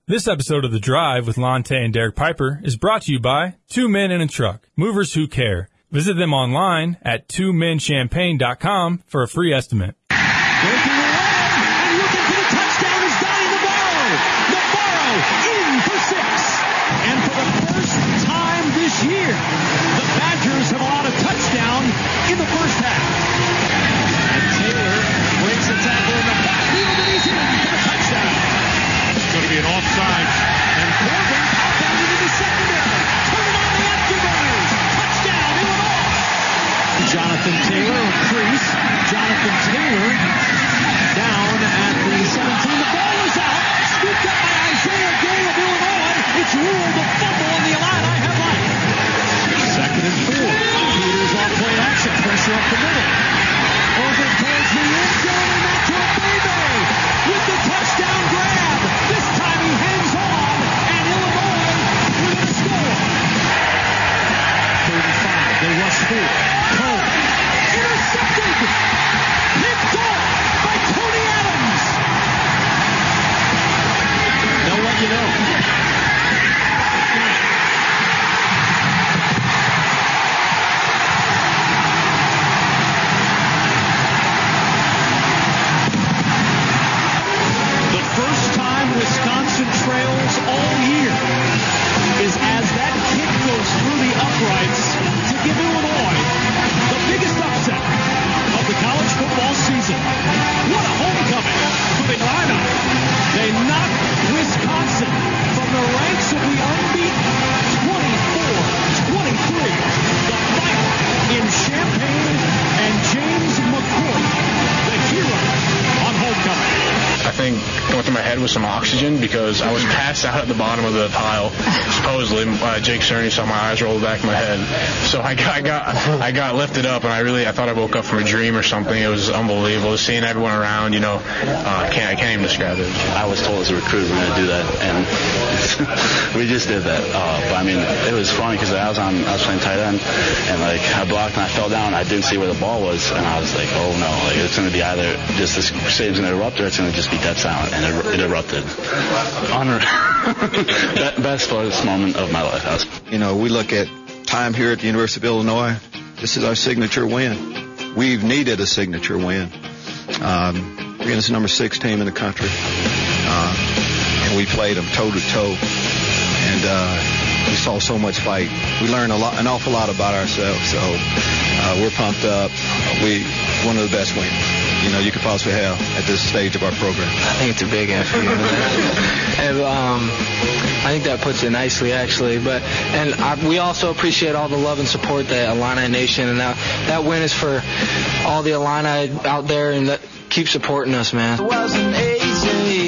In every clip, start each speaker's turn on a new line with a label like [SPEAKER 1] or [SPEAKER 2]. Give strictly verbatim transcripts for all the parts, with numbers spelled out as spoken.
[SPEAKER 1] This episode of The Drive with Lante and Derek Piper is brought to you by Two Men in a Truck, movers who care. Visit them online at two men champagne dot com for a free estimate.
[SPEAKER 2] Breaking the line, and looking for the touchdown is Donnie Navarro. Navarro in for six. And for the first time this year, the Badgers have allowed a touchdown in the first half. And Taylor breaks the tackle in the backfield, and he's in for the touchdown. It's going to be an offside, and Corbin outbound into the secondary. Turn it on the afterburners. Touchdown, Illinois. Jonathan Taylor, a crease. Jonathan Taylor down at the seventeen. The ball is out. Scooped up by Isaiah Gay of Illinois. It's ruled a fumble on the line. I have life. Second and four. Peters on play action. Pressure up the middle. Over towards the end zone, and that's to Bebe with the touchdown grab. This time he hangs on, and Illinois with a score. Third and five. They rush forward. Cone. Intercepted. Picked off by Tony Adams. They'll let you know. The first time Wisconsin trails all year is as that kick goes through the uprights to give Illinois the biggest upset of the college football season. What a homecoming for the Illini. They knock Wisconsin from the ranks of the unbeaten twenty-four twenty-three. The fight in Champaign, and James McCoy, the hero on homecoming.
[SPEAKER 3] I think going through my head was some oxygen because I was passed out at the bottom of the pile. Supposedly, uh, Jake Cerny saw my eyes roll back in my head. So I got, I got, I got lifted up, and I really, I thought I woke up from a dream or something. It was unbelievable. Seeing everyone around, you know, uh, I can't, I can't even describe it.
[SPEAKER 4] I was told as a recruit we're going to do that, and we just did that. Uh, but I mean, it was funny because I was on, I was playing tight end, and like I blocked and I fell down. I didn't see where the ball was, and I was like, oh no, like it's going to be either just this stadium's going to erupt or it's going to just be dead silent, and it, it erupted. Honor, best funnest moment of my life. I was,
[SPEAKER 5] you know, we look at time here at the University of Illinois. This is our signature win. We've needed a signature win. Um, we're against the number six team in the country, uh, and we played them toe to toe, and uh, we saw so much fight. We learned a lot, an awful lot about ourselves. So uh, we're pumped up. We one of the best wins, you know, you could possibly have at this stage of our program.
[SPEAKER 6] I think it's a big F for you. and, um, I think that puts it nicely, actually. But and I, we also appreciate all the love and support that Illini Nation, and that that win is for all the Illini out there, and that keep supporting us, man.
[SPEAKER 2] It wasn't easy.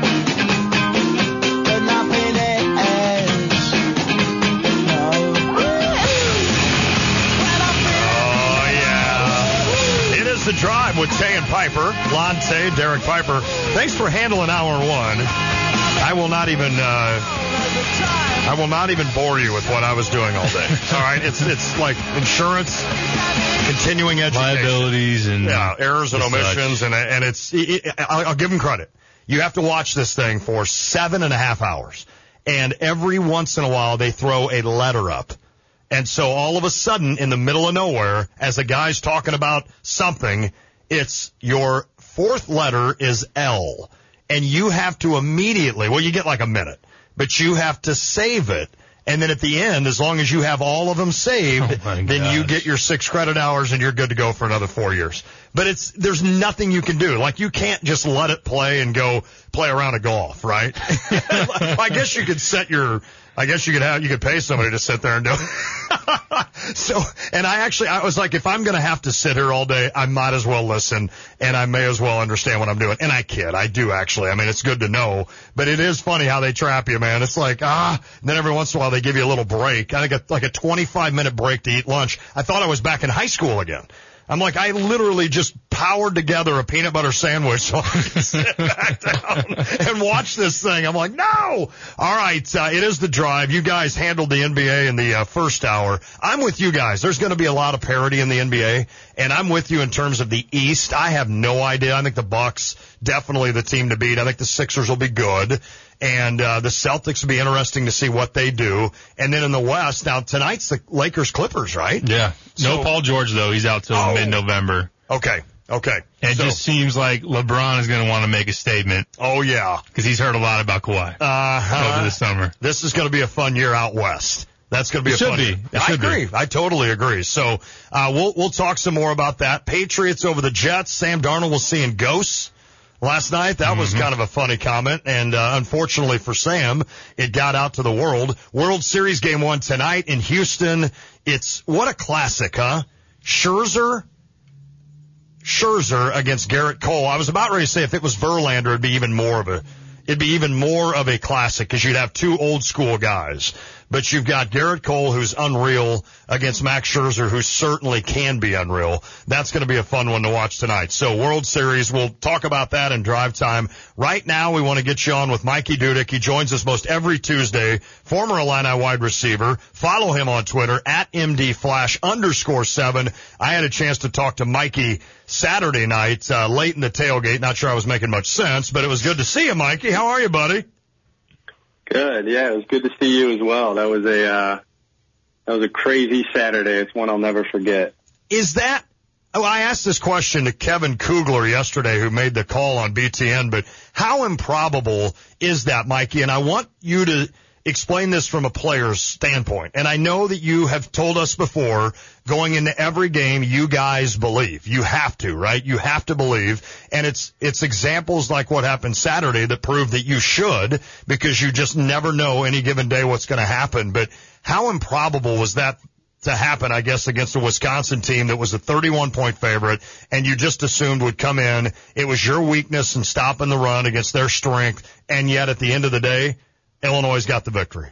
[SPEAKER 7] The Drive with Tay and Piper, Lante, Derek Piper. Thanks for handling hour one. I will not even, uh, I will not even bore you with what I was doing all day. All right, it's it's like insurance, continuing education,
[SPEAKER 1] liabilities, and
[SPEAKER 7] yeah, errors and omissions, such. and and it's. It, it, I'll, I'll give them credit. You have to watch this thing for seven and a half hours, and every once in a while they throw a letter up. And so all of a sudden, in the middle of nowhere, as the guy's talking about something, it's your fourth letter is L. And you have to immediately, well, you get like a minute, but you have to save it. And then at the end, as long as you have all of them saved, oh then you get your six credit hours and you're good to go for another four years. But it's, there's nothing you can do. Like, you can't just let it play and go play a round of golf, right? I guess you could set your, I guess you could have, you could pay somebody to sit there and do it. So, and I actually, I was like, if I'm going to have to sit here all day, I might as well listen, and I may as well understand what I'm doing. And I kid, I do actually. I mean, it's good to know, but it is funny how they trap you, man. It's like, ah, and then every once in a while they give you a little break. I think a, like a twenty-five minute break to eat lunch. I thought I was back in high school again. I'm like, I literally just powered together a peanut butter sandwich so I could sit back down and watch this thing. I'm like, no! All right, uh, it is The Drive. You guys handled the N B A in the uh, first hour. I'm with you guys. There's going to be a lot of parity in the N B A, and I'm with you in terms of the East. I have no idea. I think the Bucks, definitely the team to beat. I think the Sixers will be good. And uh, the Celtics will be interesting to see what they do. And then in the West, now tonight's the Lakers-Clippers, right?
[SPEAKER 1] Yeah. No
[SPEAKER 7] So,
[SPEAKER 1] Paul George, though. He's out till
[SPEAKER 7] Oh.
[SPEAKER 1] mid-November.
[SPEAKER 7] Okay, okay.
[SPEAKER 1] And
[SPEAKER 7] So-
[SPEAKER 1] it just seems like LeBron is going to want to make a statement
[SPEAKER 7] Oh, yeah.
[SPEAKER 1] because he's heard a lot about Kawhi
[SPEAKER 7] Uh-huh.
[SPEAKER 1] over the summer.
[SPEAKER 7] This is going to be a fun year out West. That's going to be
[SPEAKER 1] It
[SPEAKER 7] a
[SPEAKER 1] should
[SPEAKER 7] fun
[SPEAKER 1] be.
[SPEAKER 7] year.
[SPEAKER 1] It
[SPEAKER 7] I
[SPEAKER 1] should be.
[SPEAKER 7] agree. I totally agree. So uh, we'll we'll talk some more about that. Patriots over the Jets. Sam Darnold was seeing ghosts last night. That was kind of a funny comment, and uh, unfortunately for Sam, it got out to the world. World Series game one tonight in Houston. It's what a classic, huh? Scherzer. Scherzer against Garrett Cole. I was about ready to say if it was Verlander, it'd be even more of a it'd be even more of a classic because you'd have two old school guys. But you've got Garrett Cole, who's unreal, against Max Scherzer, who certainly can be unreal. That's going to be a fun one to watch tonight. So World Series, we'll talk about that in drive time. Right now, we want to get you on with Mikey Dudick. He joins us most every Tuesday, former Illini wide receiver. Follow him on Twitter, at mdflash underscore seven. I had a chance to talk to Mikey Saturday night, uh, late in the tailgate. Not sure I was making much sense, but it was good to see you, Mikey. How are you, buddy?
[SPEAKER 8] Good, yeah, it was good to see you as well. That was a uh, that was a crazy Saturday. It's one I'll never forget.
[SPEAKER 7] Is that, well, I asked this question to Kevin Kugler yesterday, who made the call on B T N, but how improbable is that, Mikey? And I want you to explain this from a player's standpoint. And I know that you have told us before, going into every game, you guys believe. You have to, right? You have to believe. And it's, it's examples like what happened Saturday that prove that you should, because you just never know any given day what's going to happen. But how improbable was that to happen, I guess, against a Wisconsin team that was a thirty-one point favorite and you just assumed would come in? It was your weakness in stopping the run against their strength. And yet at the end of the day, Illinois got the victory.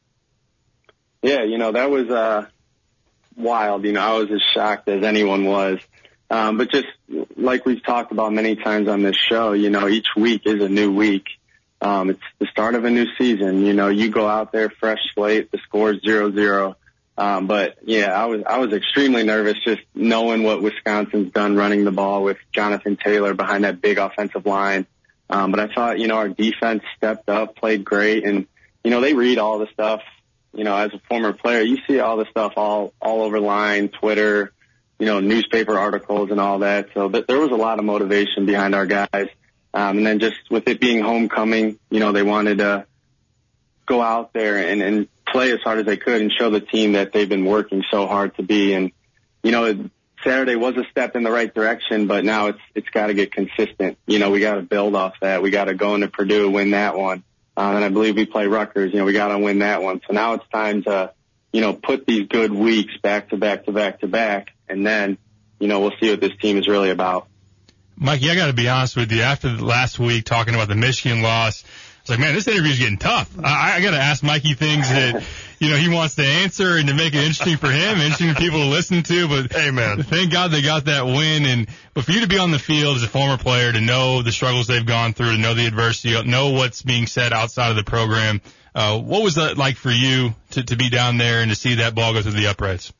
[SPEAKER 8] Yeah, you know, that was uh, wild. You know, I was as shocked as anyone was. Um, but just like we've talked about many times on this show, you know, each week is a new week. Um, it's the start of a new season. You know, you go out there, fresh slate, the score's zero zero. Um, but yeah, I was I was extremely nervous just knowing what Wisconsin's done running the ball with Jonathan Taylor behind that big offensive line. Um, but I thought, you know, our defense stepped up, played great, and, you know, they read all the stuff. You know, as a former player, you see all the stuff all, all over line, Twitter, you know, newspaper articles and all that. So th- there was a lot of motivation behind our guys. Um, and then just with it being homecoming, you know, they wanted to go out there and, and play as hard as they could and show the team that they've been working so hard to be. And, you know, it, Saturday was a step in the right direction, but now it's it's got to get consistent. You know, we got to build off that. We got to go into Purdue, win that one. Um, and I believe we play Rutgers. You know, we got to win that one. So now it's time to, you know, put these good weeks back to back to back to back, and then, you know, we'll see what this team is really about.
[SPEAKER 1] Mikey, I got to be honest with you. After the last week talking about the Michigan loss, I was like, man, this interview's getting tough. I, I got to ask Mikey things that, you know, he wants to answer and to make it interesting for him, interesting for people to listen to. But
[SPEAKER 7] Amen.
[SPEAKER 1] Thank God they got that win. And but for you to be on the field as a former player, to know the struggles they've gone through, to know the adversity, know what's being said outside of the program, uh, what was that like for you to, to be down there and to see that ball go through the uprights?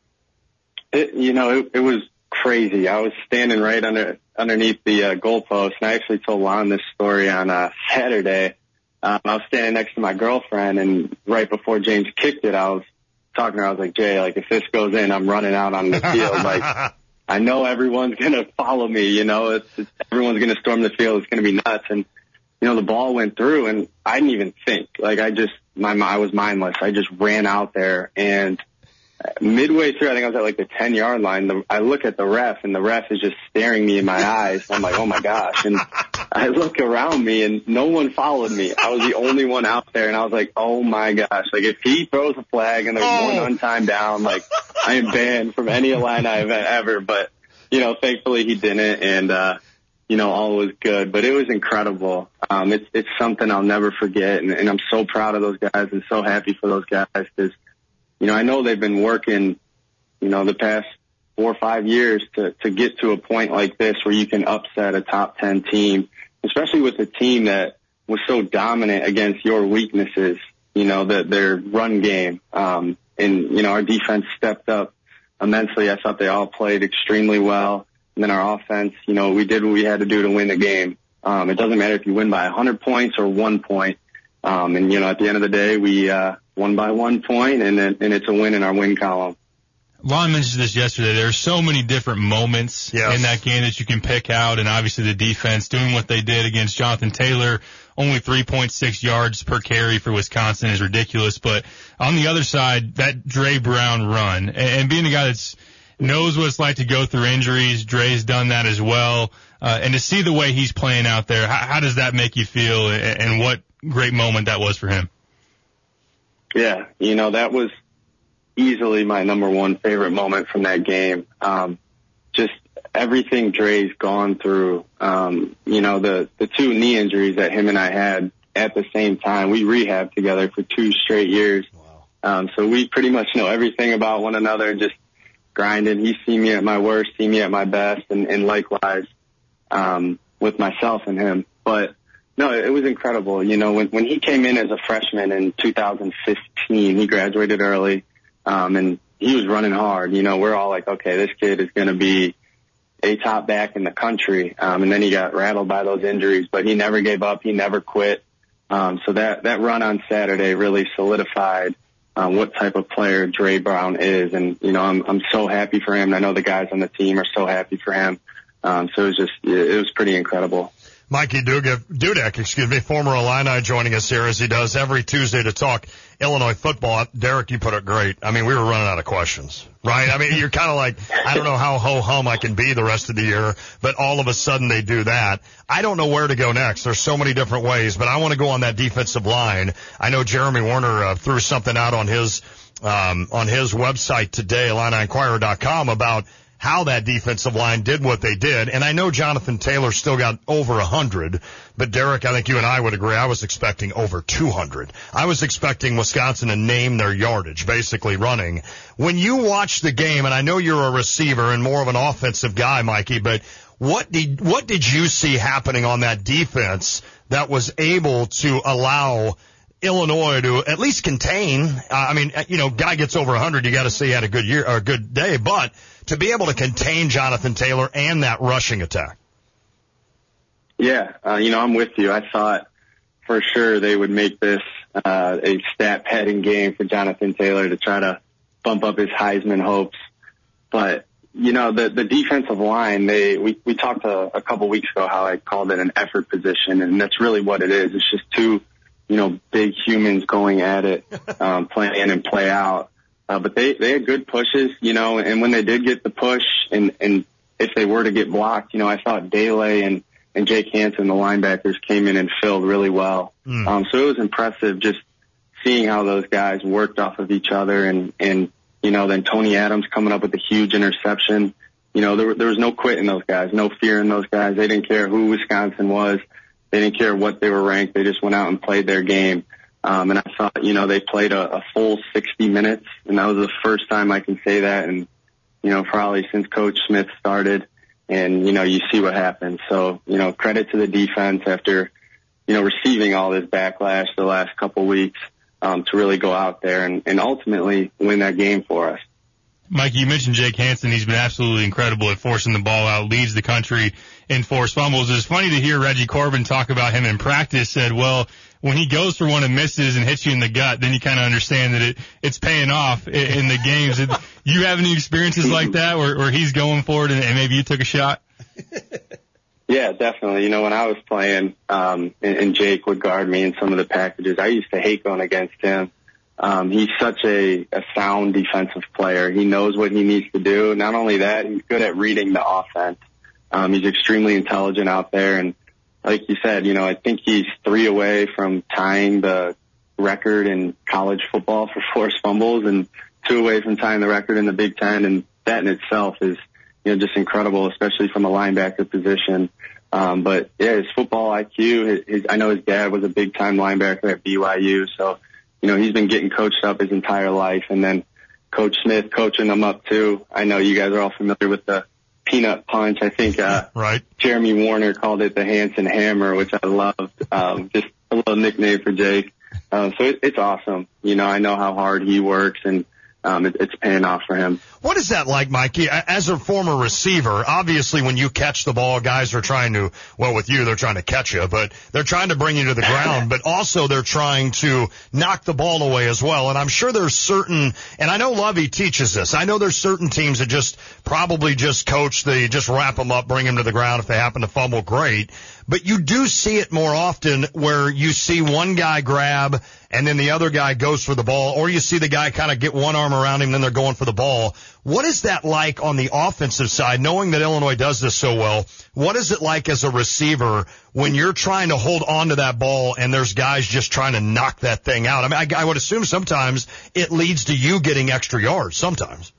[SPEAKER 8] It, you know, it, it was crazy. I was standing right under underneath the uh, goalpost, and I actually told Lon this story on uh, Saturday. Um, I was standing next to my girlfriend, and right before James kicked it, I was talking to her. I was like, Jay, like, if this goes in, I'm running out on the field. Like, I know everyone's going to follow me, you know. It's, it's everyone's going to storm the field. It's going to be nuts. And, you know, the ball went through, and I didn't even think. Like, I just, my, I was mindless. I just ran out there, and midway through, I think I was at like the ten-yard line. The, I look at the ref, and the ref is just staring me in my eyes. I'm like, oh, my gosh. And I look around me, and no one followed me. I was the only one out there, and I was like, oh, my gosh. Like, if he throws a flag and there's oh. one untimed down, like, I am banned from any Illini event ever. But, you know, thankfully he didn't, and, uh, you know, all was good. But it was incredible. Um, it's, it's something I'll never forget, and, and I'm so proud of those guys and so happy for those guys because, you know, I know they've been working, you know, the past four or five years to, to get to a point like this where you can upset a top ten team, especially with a team that was so dominant against your weaknesses, you know, the, their run game. Um, and, you know, our defense stepped up immensely. I thought they all played extremely well. And then our offense, you know, we did what we had to do to win the game. Um, it doesn't matter if you win by one hundred points or one point. Um, and, you know, at the end of the day, we, uh, won by one point, and, and it's a win in our win column.
[SPEAKER 1] Lon mentioned this yesterday. There are so many different moments yes. in that game that you can pick out, and obviously the defense doing what they did against Jonathan Taylor, only three point six yards per carry for Wisconsin is ridiculous. But on the other side, that Dre Brown run, and, and being a guy that's knows what it's like to go through injuries, Dre's done that as well, uh, and to see the way he's playing out there, how, how does that make you feel, and, and what great moment that was for him?
[SPEAKER 8] Yeah, you know, that was easily my number one favorite moment from that game. Um, just everything Dre's gone through, um, you know, the, the two knee injuries that him and I had at the same time. We rehabbed together for two straight years. Wow. Um, so we pretty much know everything about one another, just grinding. He's seen me at my worst, seen me at my best, and, and likewise, um, with myself and him. But no, it was incredible. You know, when, when he came in as a freshman in two thousand fifteen, he graduated early. Um, and he was running hard. You know, we're all like, okay, this kid is going to be a top back in the country. Um, and then he got rattled by those injuries, but he never gave up. He never quit. Um, so that, that run on Saturday really solidified, um, what type of player Dre Brown is. And, you know, I'm, I'm so happy for him. And I know the guys on the team are so happy for him. Um, so it was just, it was pretty incredible.
[SPEAKER 7] Mikey Dudek, excuse me, former Illini, joining us here as he does every Tuesday to talk Illinois football. Derek, you put it great. I mean, we were running out of questions, right? I mean, you're kind of like, I don't know how ho-hum I can be the rest of the year, but all of a sudden they do that. I don't know where to go next. There's so many different ways, but I want to go on that defensive line. I know Jeremy Warner uh, threw something out on his um, on his website today, Illini Inquirer dot com, about how that defensive line did what they did. And I know Jonathan Taylor still got over one hundred, but Derek, I think you and I would agree, I was expecting over two hundred. I was expecting Wisconsin to name their yardage, basically running. When you watch the game, and I know you're a receiver and more of an offensive guy, Mikey, but what did, what did you see happening on that defense that was able to allow Illinois to at least contain? Uh, I mean, you know, guy gets over one hundred, you got to say he had a good year or a good day, but to be able to contain Jonathan Taylor and that rushing attack.
[SPEAKER 8] Yeah, uh, you know, I'm with you. I thought for sure they would make this uh, a stat padding game for Jonathan Taylor to try to bump up his Heisman hopes. But, you know, the, the defensive line, they we, we talked a, a couple weeks ago how I called it an effort position, and that's really what it is. It's just two, you know, big humans going at it, um, play in and play out. Uh, but they, they had good pushes, you know, and when they did get the push and, and if they were to get blocked, you know, I thought Dele and, and Jake Hansen, the linebackers, came in and filled really well. Mm. Um, so it was impressive just seeing how those guys worked off of each other, and, and, you know, then Tony Adams coming up with a huge interception. You know, there, there was no quit in those guys, no fear in those guys. They didn't care who Wisconsin was. They didn't care what they were ranked. They just went out and played their game. Um, and I thought, you know, they played a, a full sixty minutes, and that was the first time I can say that. And, you know, probably since Coach Smith started, and, you know, you see what happened. So, you know, credit to the defense after, you know, receiving all this backlash the last couple weeks, um, to really go out there and, and ultimately win that game for us.
[SPEAKER 1] Mikey, you mentioned Jake Hansen. He's been absolutely incredible at forcing the ball out, leads the country in forced fumbles. It's funny to hear Reggie Corbin talk about him in practice, said, well, when he goes for one and misses and hits you in the gut, then you kind of understand that it, it's paying off in, in the games. You have any experiences like that where, where he's going for it and, and maybe you took a shot?
[SPEAKER 8] Yeah, definitely. You know, when I was playing, um, and, and Jake would guard me in some of the packages, I used to hate going against him. Um, he's such a, a sound defensive player. He knows what he needs to do. Not only that, he's good at reading the offense. Um, he's extremely intelligent out there. And like you said, you know, I think he's three away from tying the record in college football for forced fumbles and two away from tying the record in the Big Ten. And that in itself is, you know, just incredible, especially from a linebacker position. Um, but yeah, his football I Q, his, his, I know his dad was a big time linebacker at B Y U. So, you know, he's been getting coached up his entire life, and then Coach Smith coaching him up too. I know you guys are all familiar with the peanut punch. I think, uh,
[SPEAKER 7] right.
[SPEAKER 8] Jeremy Warner called it the Hansen Hammer, which I loved. Um, just a little nickname for Jake. Um, so it, it's awesome. You know, I know how hard he works, and, um, it, it's paying off for him.
[SPEAKER 7] What is that like, Mikey? As a former receiver, obviously when you catch the ball, guys are trying to, well, with you, they're trying to catch you, but they're trying to bring you to the ground, but also they're trying to knock the ball away as well. And I'm sure there's certain, and I know Lovey teaches this, I know there's certain teams that just probably just coach, they just wrap them up, bring them to the ground if they happen to fumble, great. But you do see it more often where you see one guy grab and then the other guy goes for the ball, or you see the guy kind of get one arm around him and then they're going for the ball. What is that like on the offensive side, knowing that Illinois does this so well? What is it like as a receiver when you're trying to hold on to that ball and there's guys just trying to knock that thing out? I mean, I, I would assume sometimes it leads to you getting extra yards sometimes.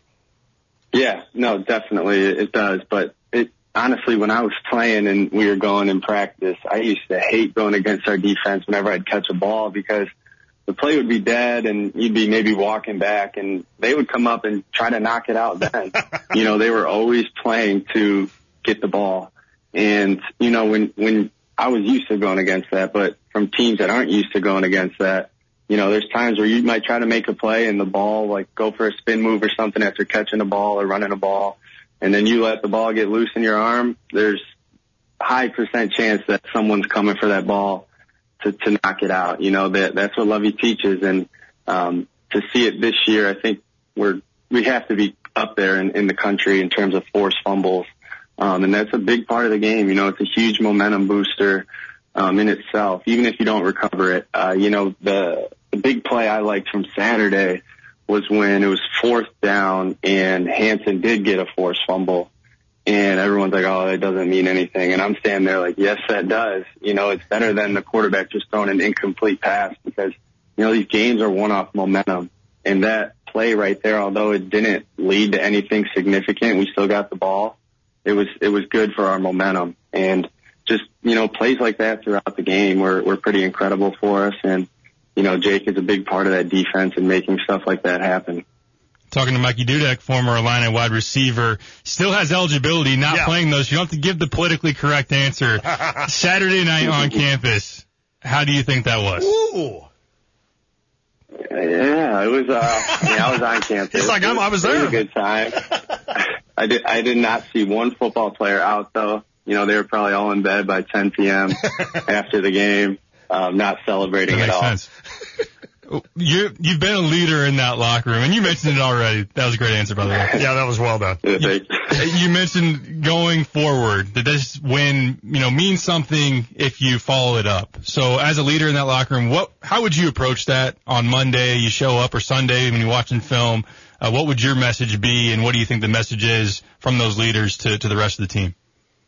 [SPEAKER 8] Yeah, no, definitely it does. But it, honestly, when I was playing and we were going in practice, I used to hate going against our defense whenever I'd catch a ball because the play would be dead and you'd be maybe walking back and they would come up and try to knock it out then. You know, they were always playing to get the ball. And, you know, when, when I was used to going against that, but from teams that aren't used to going against that, you know, there's times where you might try to make a play and the ball, like go for a spin move or something after catching a ball or running a ball. And then you let the ball get loose in your arm. There's a high percent chance that someone's coming for that ball to, to knock it out. You know, that, that's what Lovey teaches. And, um, to see it this year, I think we're, we have to be up there in, in the country in terms of forced fumbles. Um, and that's a big part of the game. You know, it's a huge momentum booster, um, in itself, even if you don't recover it. Uh, you know, the, the big play I liked from Saturday was when it was fourth down and Hansen did get a forced fumble. And everyone's like, oh, that doesn't mean anything. And I'm standing there like, yes, that does. You know, it's better than the quarterback just throwing an incomplete pass because, you know, these games are one off momentum. And that play right there, although it didn't lead to anything significant, we still got the ball. It was, it was good for our momentum. And just, you know, plays like that throughout the game were, were pretty incredible for us. And, you know, Jake is a big part of that defense and making stuff like that happen.
[SPEAKER 1] Talking to Mikey Dudek, former Illini wide receiver, still has eligibility, not yeah. playing those. You don't have to give the politically correct answer. Saturday night on campus, how do you think that was?
[SPEAKER 7] Ooh.
[SPEAKER 8] Yeah, it was, uh, I mean, I was on campus.
[SPEAKER 7] It's like, I'm, I was there.
[SPEAKER 8] It was a good time. I did, I did not see one football player out though. You know, they were probably all in bed by ten p.m. after the game, um, not celebrating
[SPEAKER 1] that
[SPEAKER 8] at all.
[SPEAKER 1] Sense. You, you've been a leader in that locker room, and you mentioned it already. That was a great answer, by the way.
[SPEAKER 7] Yeah, that was well done.
[SPEAKER 8] Yeah,
[SPEAKER 1] you, you mentioned going forward, that this win, you know, means something if you follow it up. So as a leader in that locker room, what, how would you approach that on Monday? You show up, or Sunday when you're watching film. Uh, what would your message be, and what do you think the message is from those leaders to, to the rest of the team?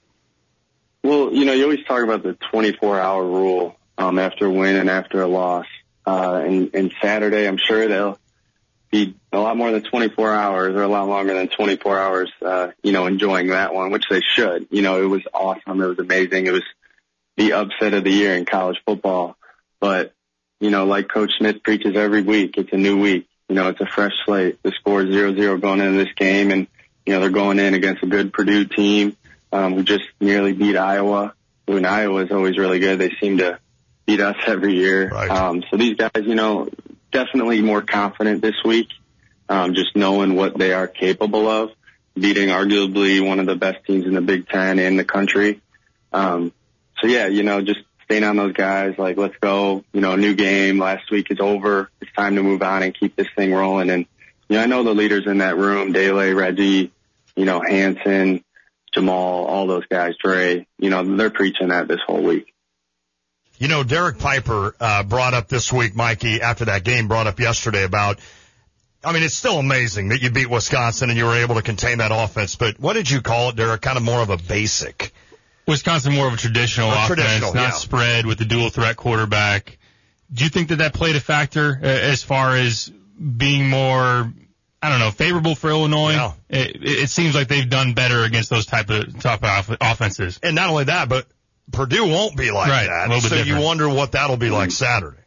[SPEAKER 8] Well, you know, you always talk about the twenty-four hour rule um, after a win and after a loss. Uh, and, and Saturday, I'm sure they'll be a lot more than twenty-four hours or a lot longer than twenty-four hours, uh, you know, enjoying that one, which they should. You know, it was awesome. It was amazing. It was the upset of the year in college football. But, you know, like Coach Smith preaches every week, it's a new week. You know, it's a fresh slate. The score is zero zero going into this game, and, you know, they're going in against a good Purdue team, um, who just nearly beat Iowa, who in Iowa is always really good. They seem to beat us every year.
[SPEAKER 7] Right.
[SPEAKER 8] Um, so these guys, you know, definitely more confident this week, um, just knowing what they are capable of, beating arguably one of the best teams in the Big Ten and the country. Um, so yeah, you know, just staying on those guys, like, let's go, you know, new game. Last week is over. It's time to move on and keep this thing rolling. And, you know, I know the leaders in that room, Dele, Reggie, you know, Hansen, Jamal, all those guys, Dre, you know, they're preaching that this whole week.
[SPEAKER 7] You know, Derek Piper uh, brought up this week, Mikey, after that game, brought up yesterday about, I mean, it's still amazing that you beat Wisconsin and you were able to contain that offense, but what did you call it, Derek? Kind of more of a basic.
[SPEAKER 1] Wisconsin more of a traditional a offense,
[SPEAKER 7] traditional,
[SPEAKER 1] not
[SPEAKER 7] yeah.
[SPEAKER 1] spread with the dual threat quarterback. Do you think that that played a factor uh, as far as being more, I don't know, favorable for Illinois?
[SPEAKER 7] Yeah.
[SPEAKER 1] It, it seems like they've done better against those type of top of offenses.
[SPEAKER 7] And not only that, but Purdue won't be like
[SPEAKER 1] right,
[SPEAKER 7] that.
[SPEAKER 1] A little bit
[SPEAKER 7] so
[SPEAKER 1] different.
[SPEAKER 7] You wonder what that'll be like Saturday.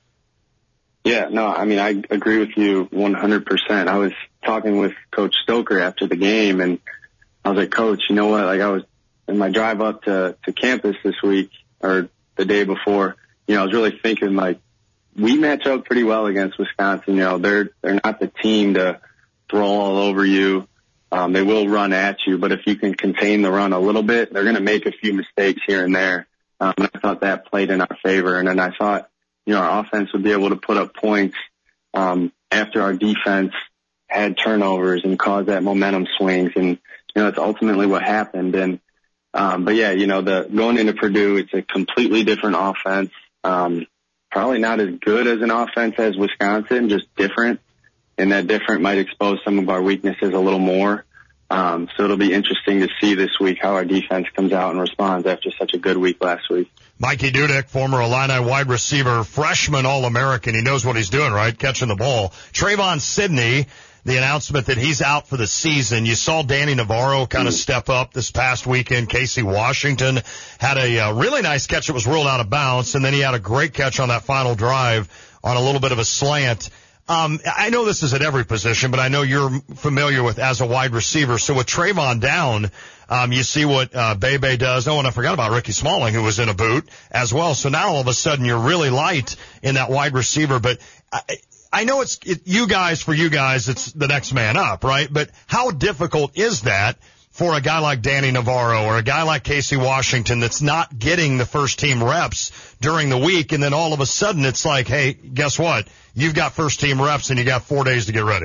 [SPEAKER 8] Yeah, no, I mean, I agree with you one hundred percent. I was talking with Coach Stoker after the game, and I was like, Coach, you know what? Like, I was in my drive up to, to campus this week, or the day before, you know, I was really thinking, like, we match up pretty well against Wisconsin. You know, they're they're not the team to throw all over you. Um, they will run at you, but if you can contain the run a little bit, they're going to make a few mistakes here and there. Um, and I thought that played in our favor. And then I thought, you know, our offense would be able to put up points um, after our defense had turnovers and caused that momentum swings. And, you know, that's ultimately what happened. And, um, but yeah, you know, the going into Purdue, it's a completely different offense. Um, probably not as good as an offense as Wisconsin, just different. And that different might expose some of our weaknesses a little more. Um, so it'll be interesting to see this week how our defense comes out and responds after such a good week last week.
[SPEAKER 7] Mikey Dudek, former Illini wide receiver, freshman All-American. He knows what he's doing, right? Catching the ball. Trayvon Sidney, the announcement that he's out for the season. You saw Danny Navarro kind of step up this past weekend. Casey Washington had a uh, really nice catch that was ruled out of bounds, and then he had a great catch on that final drive on a little bit of a slant. Um, I know this is at every position, but I know you're familiar with as a wide receiver. So with Trayvon down, um, you see what uh, Bebe does. Oh, and I forgot about Ricky Smalling, who was in a boot as well. So now all of a sudden you're really light in that wide receiver. But I, I know it's it, you guys, for you guys, it's the next man up, right? But how difficult is that for a guy like Danny Navarro or a guy like Casey Washington that's not getting the first team reps during the week, and then all of a sudden it's like, hey, guess what? You've got first team reps and you got four days to get ready.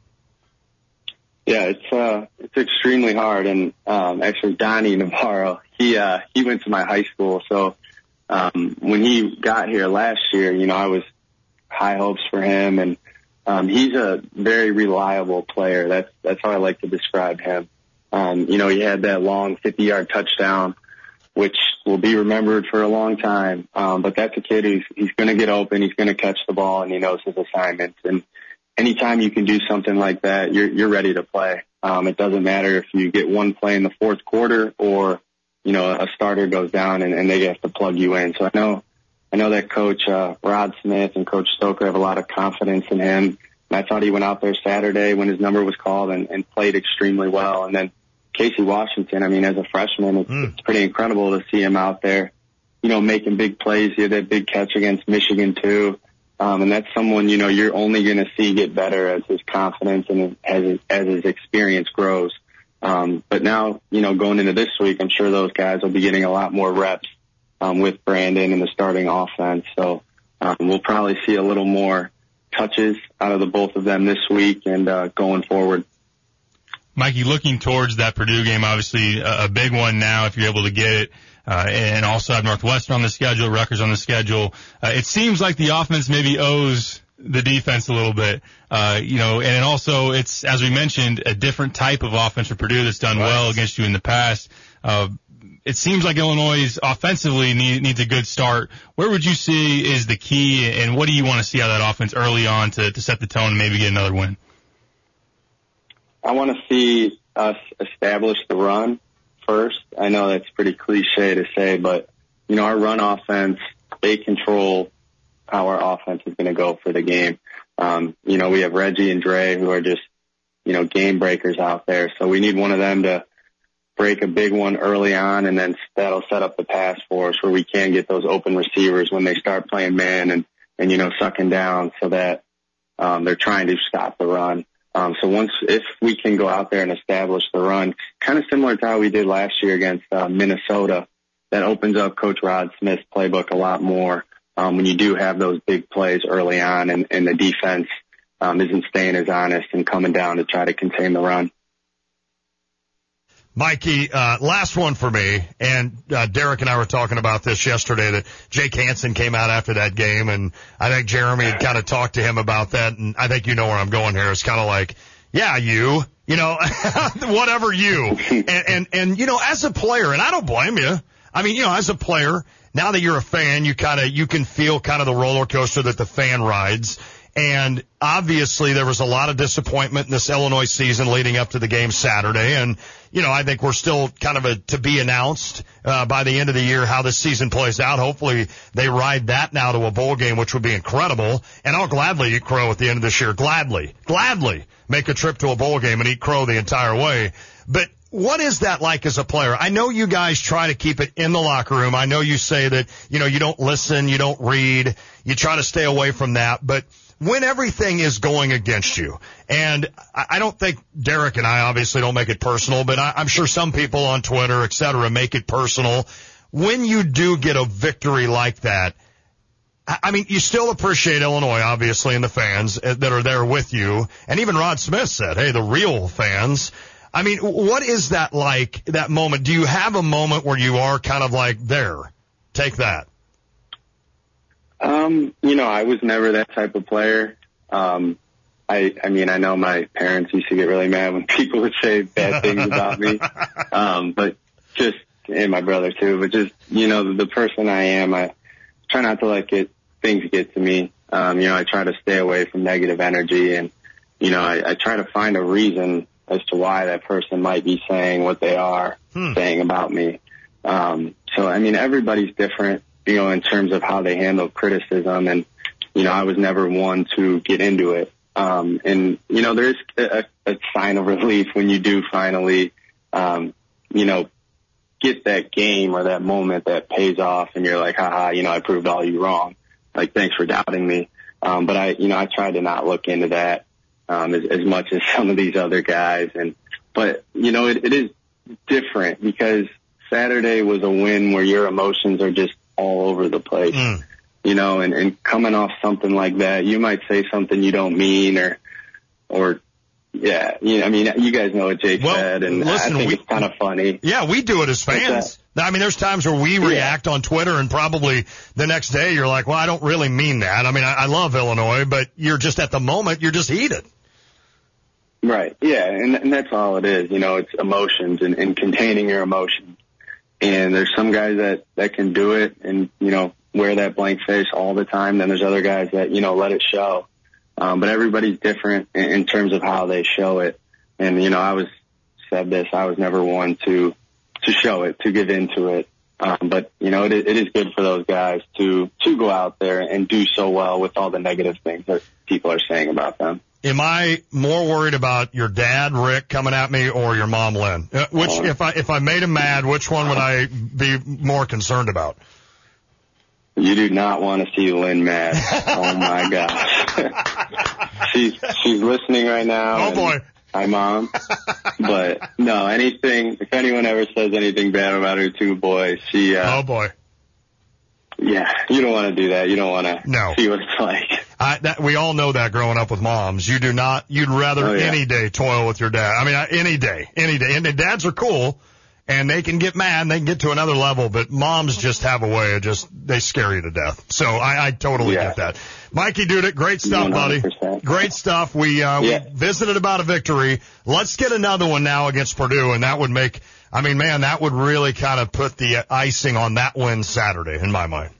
[SPEAKER 8] Yeah, it's uh it's extremely hard. And um actually Donnie Navarro, he uh he went to my high school, so um when he got here last year, you know, I was high hopes for him, and um he's a very reliable player. That's that's how I like to describe him. Um, you know, he had that long fifty-yard touchdown, which will be remembered for a long time. Um, but that's a kid who's he's going to get open, he's going to catch the ball, and he knows his assignments. And anytime you can do something like that, you're you're ready to play. Um, it doesn't matter if you get one play in the fourth quarter or, you know, a starter goes down and, and they have to plug you in. So I know I know that Coach uh, Rod Smith and Coach Stoker have a lot of confidence in him. And I thought he went out there Saturday when his number was called and, and played extremely well. And then Casey Washington, I mean, as a freshman, it's, mm. it's pretty incredible to see him out there, you know, making big plays. He had that big catch against Michigan, too. Um, and that's someone, you know, you're only going to see get better as his confidence and as his, as his experience grows. Um, but now, you know, going into this week, I'm sure those guys will be getting a lot more reps um, with Brandon and the starting offense. So um, we'll probably see a little more touches out of the both of them this week and uh, going forward.
[SPEAKER 1] Mikey, looking towards that Purdue game, obviously a, a big one now if you're able to get it, uh, and also have Northwestern on the schedule, Rutgers on the schedule. Uh, it seems like the offense maybe owes the defense a little bit, uh, you know, and also it's, as we mentioned, a different type of offense for Purdue that's done right. well against you in the past. Uh, it seems like Illinois offensively need, needs a good start. Where would you see is the key, and what do you want to see out of that offense early on to, to set the tone and maybe get another win?
[SPEAKER 8] I want to see us establish the run first. I know that's pretty cliche to say, but, you know, our run offense, they control how our offense is going to go for the game. Um, you know, we have Reggie and Dre who are just, you know, game breakers out there. So we need one of them to break a big one early on, and then that'll set up the pass for us where we can get those open receivers when they start playing man and, and you know, sucking down so that um, they're trying to stop the run. Um, so once, if we can go out there and establish the run, kind of similar to how we did last year against uh, Minnesota, that opens up Coach Rod Smith's playbook a lot more um, when you do have those big plays early on and, and the defense um, isn't staying as honest and coming down to try to contain the run.
[SPEAKER 7] Mikey, uh, last one for me, and uh, Derek and I were talking about this yesterday, that Jake Hansen came out after that game, and I think Jeremy had kind of talked to him about that, and I think you know where I'm going here. It's kind of like, yeah, you, you know, whatever you. And, and, and, you know, as a player, and I don't blame you, I mean, you know, as a player, now that you're a fan, you kind of, you can feel kind of the roller coaster that the fan rides. And obviously there was a lot of disappointment in this Illinois season leading up to the game Saturday. And, you know, I think we're still kind of a to be announced uh, by the end of the year how this season plays out. Hopefully they ride that now to a bowl game, which would be incredible. And I'll gladly eat crow at the end of this year. Gladly, gladly make a trip to a bowl game and eat crow the entire way. But what is that like as a player? I know you guys try to keep it in the locker room. I know you say that, you know, you don't listen, you don't read, you try to stay away from that. But when everything is going against you, and I don't think Derek and I obviously don't make it personal, but I, I'm sure some people on Twitter, et cetera, make it personal. When you do get a victory like that, I mean, you still appreciate Illinois, obviously, and the fans that are there with you. And even Rod Smith said, hey, the real fans. I mean, what is that like, that moment? Do you have a moment where you are kind of like, there, take that?
[SPEAKER 8] Um, you know, I was never that type of player. Um, I, I mean, I know my parents used to get really mad when people would say bad things about me. Um, but just, and my brother too, but just, you know, the, the person I am, I try not to let get, things get to me. Um, you know, I try to stay away from negative energy, and, you know, I, I try to find a reason as to why that person might be saying what they are hmm. saying about me. Um, so, I mean, everybody's different, you know, in terms of how they handle criticism, and, you know, I was never one to get into it. Um, and, you know, there's a, a sign of relief when you do finally, um, you know, get that game or that moment that pays off, and you're like, haha, you know, I proved all you wrong. Like, thanks for doubting me. Um, but I, you know, I tried to not look into that, um, as, as much as some of these other guys. And, but, you know, it, it is different because Saturday was a win where your emotions are just all over the place, mm. you know, and, and coming off something like that, you might say something you don't mean, or, or, yeah, you know, I mean, you guys know what Jake
[SPEAKER 7] well,
[SPEAKER 8] said, and
[SPEAKER 7] listen,
[SPEAKER 8] I think
[SPEAKER 7] we,
[SPEAKER 8] it's kind of funny.
[SPEAKER 7] Yeah, we do it as fans. I mean, there's times where we react yeah. on Twitter, and probably the next day you're like, well, I don't really mean that. I mean, I, I love Illinois, but you're just at the moment, you're just heated.
[SPEAKER 8] Right, yeah, and, and that's all it is. You know, it's emotions and, and containing your emotions. And there's some guys that, that can do it and, you know, wear that blank face all the time. Then there's other guys that, you know, let it show. Um, but everybody's different in, in terms of how they show it. And, you know, I was said this, I was never one to, to show it, to give into it. Um, but, you know, it, it is good for those guys to, to go out there and do so well with all the negative things that people are saying about them.
[SPEAKER 7] Am I more worried about your dad, Rick, coming at me, or your mom, Lynn? Uh, which, oh. if I, if I made him mad, which one would I be more concerned about?
[SPEAKER 8] You do not want to see Lynn mad. Oh my gosh. she's, she's listening right now.
[SPEAKER 7] Oh boy.
[SPEAKER 8] Hi, Mom. But no, anything, if anyone ever says anything bad about her two boys, she, uh,
[SPEAKER 7] oh boy.
[SPEAKER 8] Yeah, you don't want to do that. You don't want to
[SPEAKER 7] no.
[SPEAKER 8] see what it's like.
[SPEAKER 7] I, that, we all know that growing up with moms. You do not, you'd rather oh, yeah. any day toil with your dad. I mean, I, any day, any day. And the dads are cool, and they can get mad, and they can get to another level, but moms just have a way of just, they scare you to death. So I, I totally
[SPEAKER 8] yeah.
[SPEAKER 7] get that. Mikey Dudek, great stuff,
[SPEAKER 8] one hundred percent.
[SPEAKER 7] Buddy. Great stuff. We, uh, yeah. we visited about a victory. Let's get another one now against Purdue, and that would make, I mean, man, that would really kind of put the icing on that win Saturday, in my mind.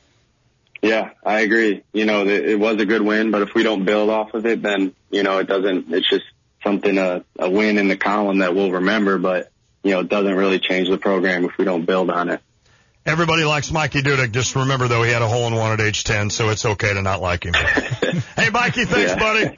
[SPEAKER 8] Yeah, I agree. You know, it was a good win, but if we don't build off of it, then, you know, it doesn't, it's just something, a, a win in the column that we'll remember, but, you know, it doesn't really change the program if we don't build on it.
[SPEAKER 7] Everybody likes Mikey Dudek. Just remember, though, he had a hole in one at age ten, so it's okay to not like him. Hey, Mikey, thanks, buddy.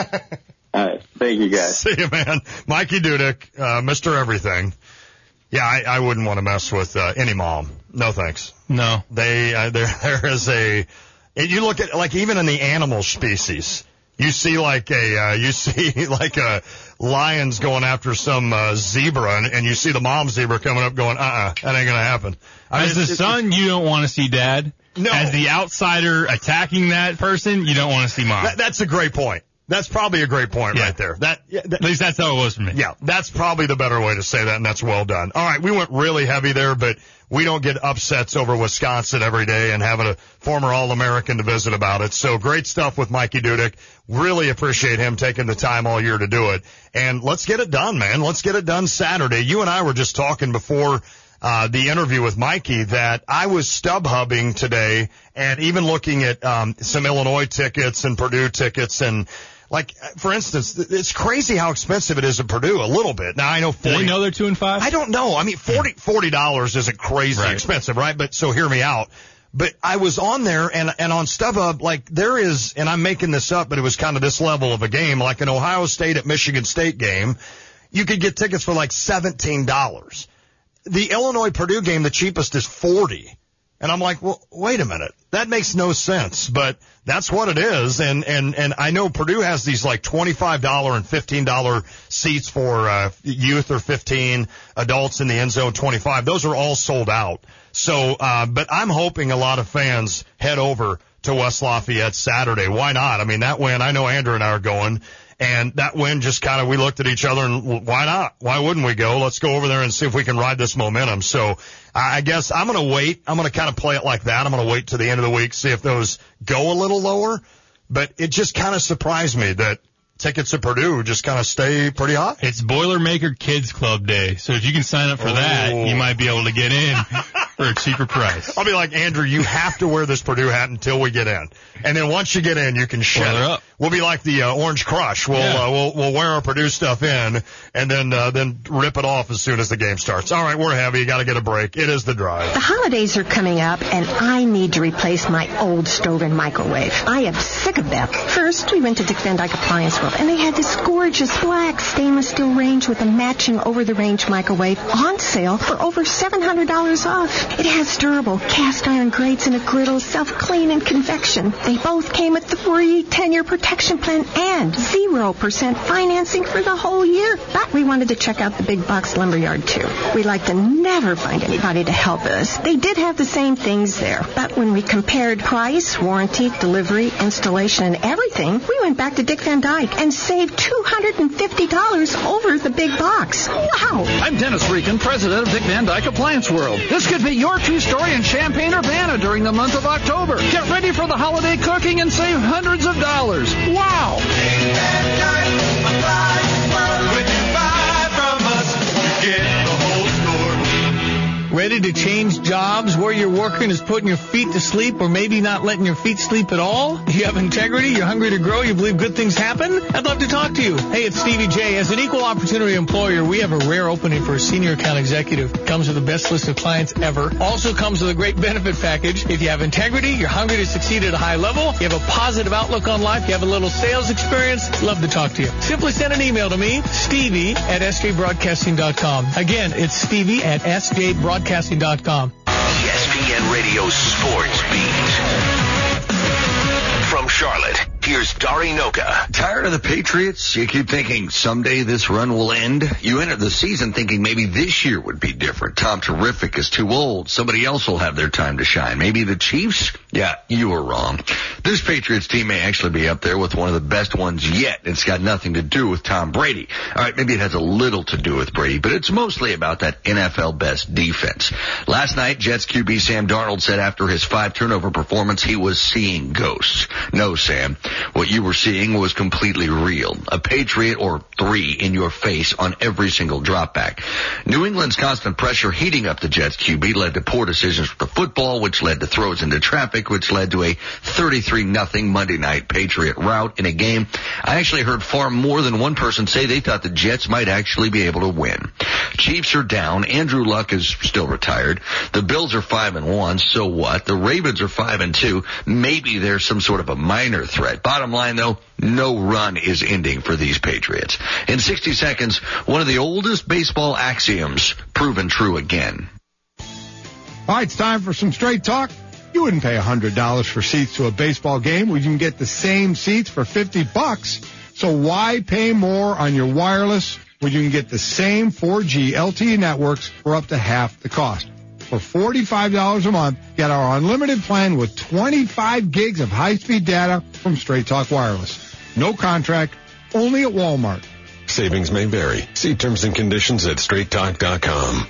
[SPEAKER 8] All right. Thank you, guys.
[SPEAKER 7] See you, man. Mikey Dudek, uh, Mister Everything. Yeah, I, I wouldn't want to mess with uh, any mom. No thanks.
[SPEAKER 1] No.
[SPEAKER 7] They uh, there there is a you look at, like, even in the animal species, you see like a uh, you see like a lions going after some uh, zebra, and, and you see the mom zebra coming up going, uh-uh, that ain't gonna happen.
[SPEAKER 1] I mean, As the son, you don't want to see dad.
[SPEAKER 7] No.
[SPEAKER 1] As the outsider attacking that person, you don't want to see mom.
[SPEAKER 7] That, that's a great point. That's probably a great point yeah. right there. That, yeah, that,
[SPEAKER 1] At least that's how it was for me.
[SPEAKER 7] Yeah, that's probably the better way to say that, and that's well done. All right, we went really heavy there, but we don't get upsets over Wisconsin every day and having a former All-American to visit about it. So great stuff with Mikey Dudek. Really appreciate him taking the time all year to do it. And let's get it done, man. Let's get it done Saturday. You and I were just talking before uh the interview with Mikey that I was StubHubbing today and even looking at um some Illinois tickets and Purdue tickets, and like, for instance, it's crazy how expensive it is at Purdue a little bit. Now, I know forty.
[SPEAKER 1] Do they know they're two and five?
[SPEAKER 7] I don't know. I mean, forty, forty dollars isn't crazy right. expensive, right? But so hear me out. But I was on there and, and on StubHub, like there is, and I'm making this up, but it was kind of this level of a game, like an Ohio State at Michigan State game. you could get tickets for like seventeen dollars. The Illinois-Purdue game, the cheapest is forty dollars. And I'm like, well, wait a minute. That makes no sense, but that's what it is. And, and, and I know Purdue has these like twenty-five dollars and fifteen dollars seats for, uh, youth or fifteen, adults in the end zone twenty-five. Those are all sold out. So, uh, but I'm hoping a lot of fans head over to West Lafayette Saturday. Why not? I mean, that win, I know Andrew and I are going. And that win just kind of, we looked at each other and why not? Why wouldn't we go? Let's go over there and see if we can ride this momentum. So I guess I'm going to wait. I'm going to kind of play it like that. I'm going to wait to the end of the week, see if those go a little lower. But it just kind of surprised me that tickets at Purdue just kind of stay pretty high.
[SPEAKER 1] It's Boilermaker Kids Club Day. So if you can sign up for oh. that, you might be able to get in for a cheaper price.
[SPEAKER 7] I'll be like, Andrew, you have to wear this Purdue hat until we get in. And then once you get in, you can shed it. Up. We'll be like the uh, Orange Crush. We'll, yeah. uh, we'll we'll wear our Purdue stuff in and then uh, then rip it off as soon as the game starts. All right, we're heavy. You got to get a break. It is The Drive.
[SPEAKER 9] The holidays are coming up, and I need to replace my old stove and microwave. I am sick of them. First, we went to Dick Van Dyke Appliance World, and they had this gorgeous black stainless steel range with a matching over-the-range microwave on sale for over seven hundred dollars off. It has durable cast iron grates and a griddle, self-clean and convection. They both came with the free ten-year protection plan and zero percent financing for the whole year. But we wanted to check out the big box lumberyard, too. We'd like to never find anybody to help us. They did have the same things there. But when we compared price, warranty, delivery, installation, and everything, we went back to Dick Van Dyke and saved two hundred fifty dollars over the big box. Wow.
[SPEAKER 2] I'm Dennis Regan, president of Dick Van Dyke Appliance World. This could be your true story in Champaign-Urbana during the month of October. Get ready for the holiday cooking and save hundreds of dollars. Wow.
[SPEAKER 10] Dick Van Dyke Appliance World. When you buy from us, you get the whole store.
[SPEAKER 11] Ready to change jobs where you're working is putting your feet to sleep or maybe not letting your feet sleep at all? You have integrity, you're hungry to grow, you believe good things happen? I'd love to talk to you. Hey, it's Stevie J. As an equal opportunity employer, we have a rare opening for a senior account executive. Comes with the best list of clients ever. Also comes with a great benefit package. If you have integrity, you're hungry to succeed at a high level, you have a positive outlook on life, you have a little sales experience, love to talk to you. Simply send an email to me, Stevie at S J broadcasting dot com. Again, it's Stevie at S J broadcasting dot com.
[SPEAKER 12] E S P N Radio Sports Beat. From Charlotte, here's Dari Noka.
[SPEAKER 13] Tired of the Patriots? You keep thinking someday this run will end? You entered the season thinking maybe this year would be different. Tom Terrific is too old. Somebody else will have their time to shine. Maybe the Chiefs? Yeah, you were wrong. This Patriots team may actually be up there with one of the best ones yet. It's got nothing to do with Tom Brady. All right, maybe it has a little to do with Brady, but it's mostly about that N F L best defense. Last night, Jets Q B Sam Darnold said after his five turnover performance, he was seeing ghosts. No, Sam. What you were seeing was completely real. A Patriot or three in your face on every single drop back. New England's constant pressure heating up the Jets Q B led to poor decisions with the football, which led to throws into traffic, which led to a thirty-three nothing Monday night Patriot rout in a game. I actually heard far more than one person say they thought the Jets might actually be able to win. Chiefs are down. Andrew Luck is still retired. The Bills are five and one. So what? The Ravens are five and two. Maybe there's some sort of a minor threat. Bottom line, though, no run is ending for these Patriots. In sixty seconds, one of the oldest baseball axioms proven true again.
[SPEAKER 14] All right, it's time for some straight talk. You wouldn't pay one hundred dollars for seats to a baseball game when you can get the same seats for fifty bucks. So why pay more on your wireless when you can get the same four G L T E networks for up to half the cost? For forty-five dollars a month, get our unlimited plan with twenty-five gigs of high-speed data from Straight Talk Wireless. No contract, only at Walmart.
[SPEAKER 15] Savings may vary. See terms and conditions at straight talk dot com.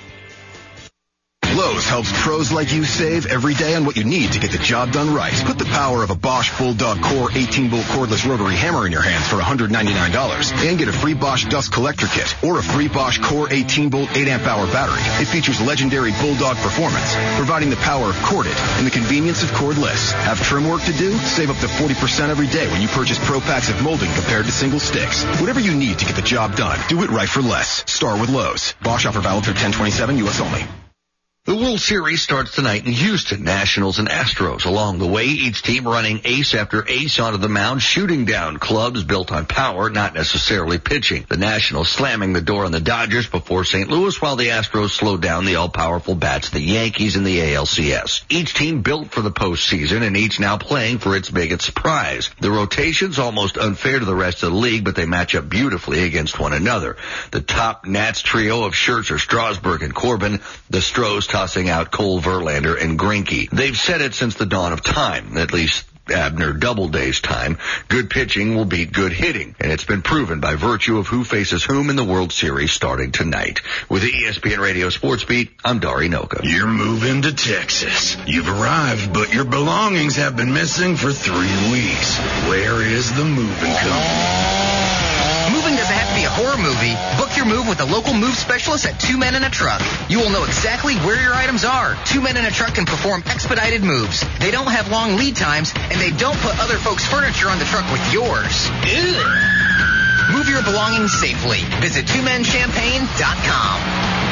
[SPEAKER 16] Lowe's helps pros like you save every day on what you need to get the job done right. Put the power of a Bosch Bulldog Core eighteen volt cordless rotary hammer in your hands for one hundred ninety-nine dollars and get a free Bosch dust collector kit or a free Bosch Core eighteen volt eight amp hour battery. It features legendary Bulldog performance, providing the power of corded and the convenience of cordless. Have trim work to do? Save up to forty percent every day when you purchase Pro Packs of molding compared to single sticks. Whatever you need to get the job done, do it right for less. Start with Lowe's. Bosch offer valid through ten twenty-seven U S only.
[SPEAKER 13] The World Series starts tonight in Houston, Nationals and Astros. Along the way, each team running ace after ace onto the mound, shooting down clubs built on power, not necessarily pitching. The Nationals slamming the door on the Dodgers before Saint Louis, while the Astros slowed down the all-powerful bats of the Yankees in the A L C S. Each team built for the postseason, and each now playing for its biggest surprise. The rotation's almost unfair to the rest of the league, but they match up beautifully against one another. The top Nats trio of Scherzer, Strasburg, and Corbin, the Stros tossing out Cole, Verlander, and Greinke. They've said it since the dawn of time, at least Abner Doubleday's time. Good pitching will beat good hitting, and it's been proven by virtue of who faces whom in the World Series starting tonight. With the E S P N Radio Sports Beat, I'm Dari Noka.
[SPEAKER 17] You're moving to Texas. You've arrived, but your belongings have been missing for three weeks. Where is the moving company?
[SPEAKER 18] Moving doesn't have to be a horror movie. Book your move with a local move specialist at Two Men in a Truck. You will know exactly where your items are. Two Men in a Truck can perform expedited moves. They don't have long lead times, and they don't put other folks' furniture on the truck with yours. Ew. Move your belongings safely. Visit two men champagne dot com.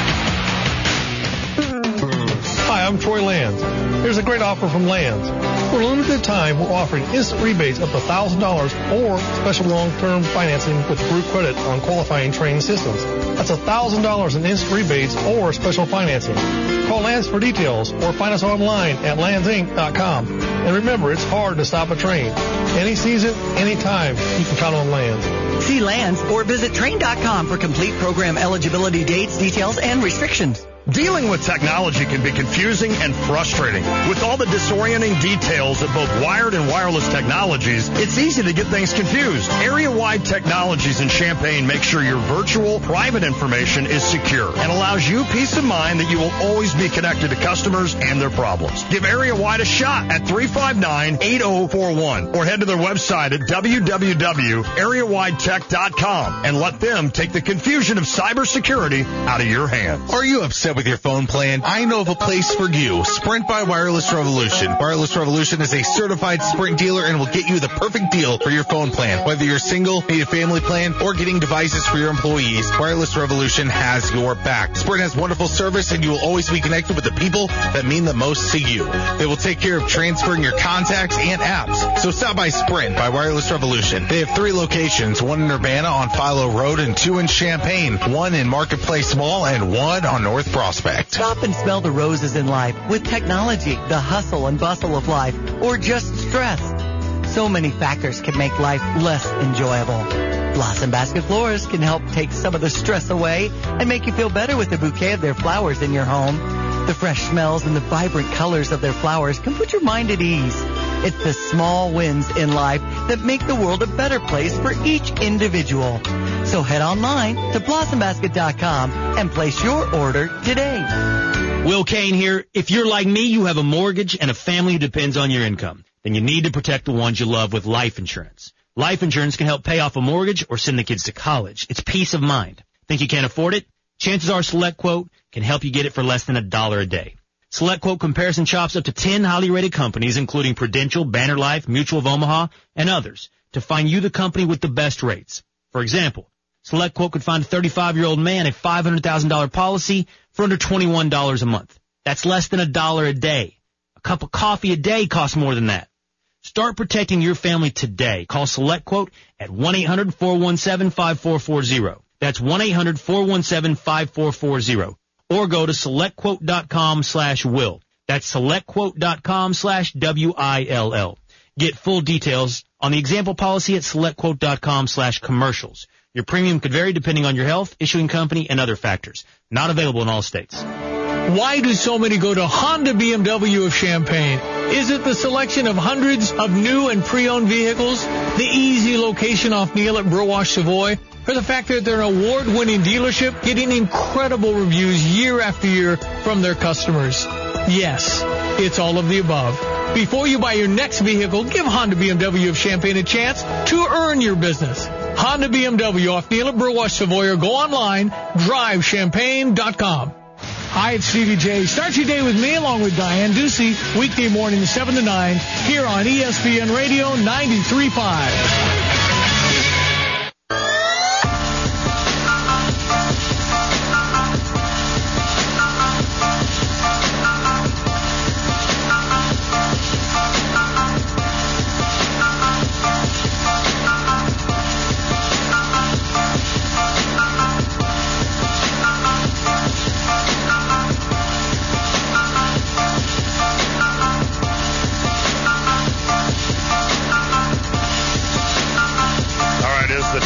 [SPEAKER 19] Hi, I'm Troy Lands. Here's a great offer from Lands. For a limited time, we're offering instant rebates up to one thousand dollars or special long-term financing with group credit on qualifying training systems. That's one thousand dollars in instant rebates or special financing. Call Lands for details or find us online at lands inc dot com. And remember, it's hard to stop a train. Any season, anytime, you can count on Lands.
[SPEAKER 20] See Lands or visit train dot com for complete program eligibility dates, details, and restrictions.
[SPEAKER 7] Dealing with technology can be confusing and frustrating. With all the disorienting details of both wired and wireless technologies, it's easy to get things confused. Area-wide Technologies in Champaign makes sure your virtual, private information is secure and allows you peace of mind that you will always be connected to customers and their problems. Give Area-wide a shot at three five nine, eight oh four one or head to their website at w w w dot area wide tech dot com and let them take the confusion of cybersecurity out of your hands.
[SPEAKER 21] Are you upset with your phone plan? I know of a place for you. Sprint by Wireless Revolution. Wireless Revolution is a certified Sprint dealer and will get you the perfect deal for your phone plan. Whether you're single, need a family plan, or getting devices for your employees, Wireless Revolution has your back. Sprint has wonderful service and you will always be connected with the people that mean the most to you. They will take care of transferring your contacts and apps. So stop by Sprint by Wireless Revolution. They have three locations, one in Urbana on Philo Road and two in Champaign, one in Marketplace Mall and one on North Prospect.
[SPEAKER 20] Stop and smell the roses in life with technology, the hustle and bustle of life, or just stress. So many factors can make life less enjoyable. Blossom Basket Florists can help take some of the stress away and make you feel better with a bouquet of their flowers in your home. The fresh smells and the vibrant colors of their flowers can put your mind at ease. It's the small wins in life that make the world a better place for each individual. So head online to blossom basket dot com and place your order today.
[SPEAKER 22] Will Kane here. If you're like me, you have a mortgage and a family who depends on your income. Then you need to protect the ones you love with life insurance. Life insurance can help pay off a mortgage or send the kids to college. It's peace of mind. Think you can't afford it? Chances are SelectQuote can help you get it for less than a dollar a day. SelectQuote comparison shops up to ten highly rated companies, including Prudential, Banner Life, Mutual of Omaha, and others, to find you the company with the best rates. For example, SelectQuote could find a thirty-five-year-old man a five hundred thousand dollars policy for under twenty-one dollars a month. That's less than a dollar a day. A cup of coffee a day costs more than that. Start protecting your family today. Call SelectQuote at one eight hundred, four one seven, five four four zero. That's one eight hundred, four one seven, five four four zero. Or go to selectquote.com slash will. That's selectquote.com slash W I L L. Get full details on the example policy at selectquote.com slash commercials. Your premium could vary depending on your health, issuing company, and other factors. Not available in all states.
[SPEAKER 11] Why do so many go to Honda B M W of Champaign? Is it the selection of hundreds of new and pre-owned vehicles, the easy location off Neal at Burwash Savoy, or the fact that they're an award-winning dealership getting incredible reviews year after year from their customers? Yes, it's all of the above. Before you buy your next vehicle, give Honda B M W of Champaign a chance to earn your business. Honda B M W off Neal at Burwash Savoy, or go online, drive champaign dot com. Hi, it's Stevie J. Start your day with me along with Diane Ducey, weekday morning seven to nine, here on E S P N Radio ninety-three point five.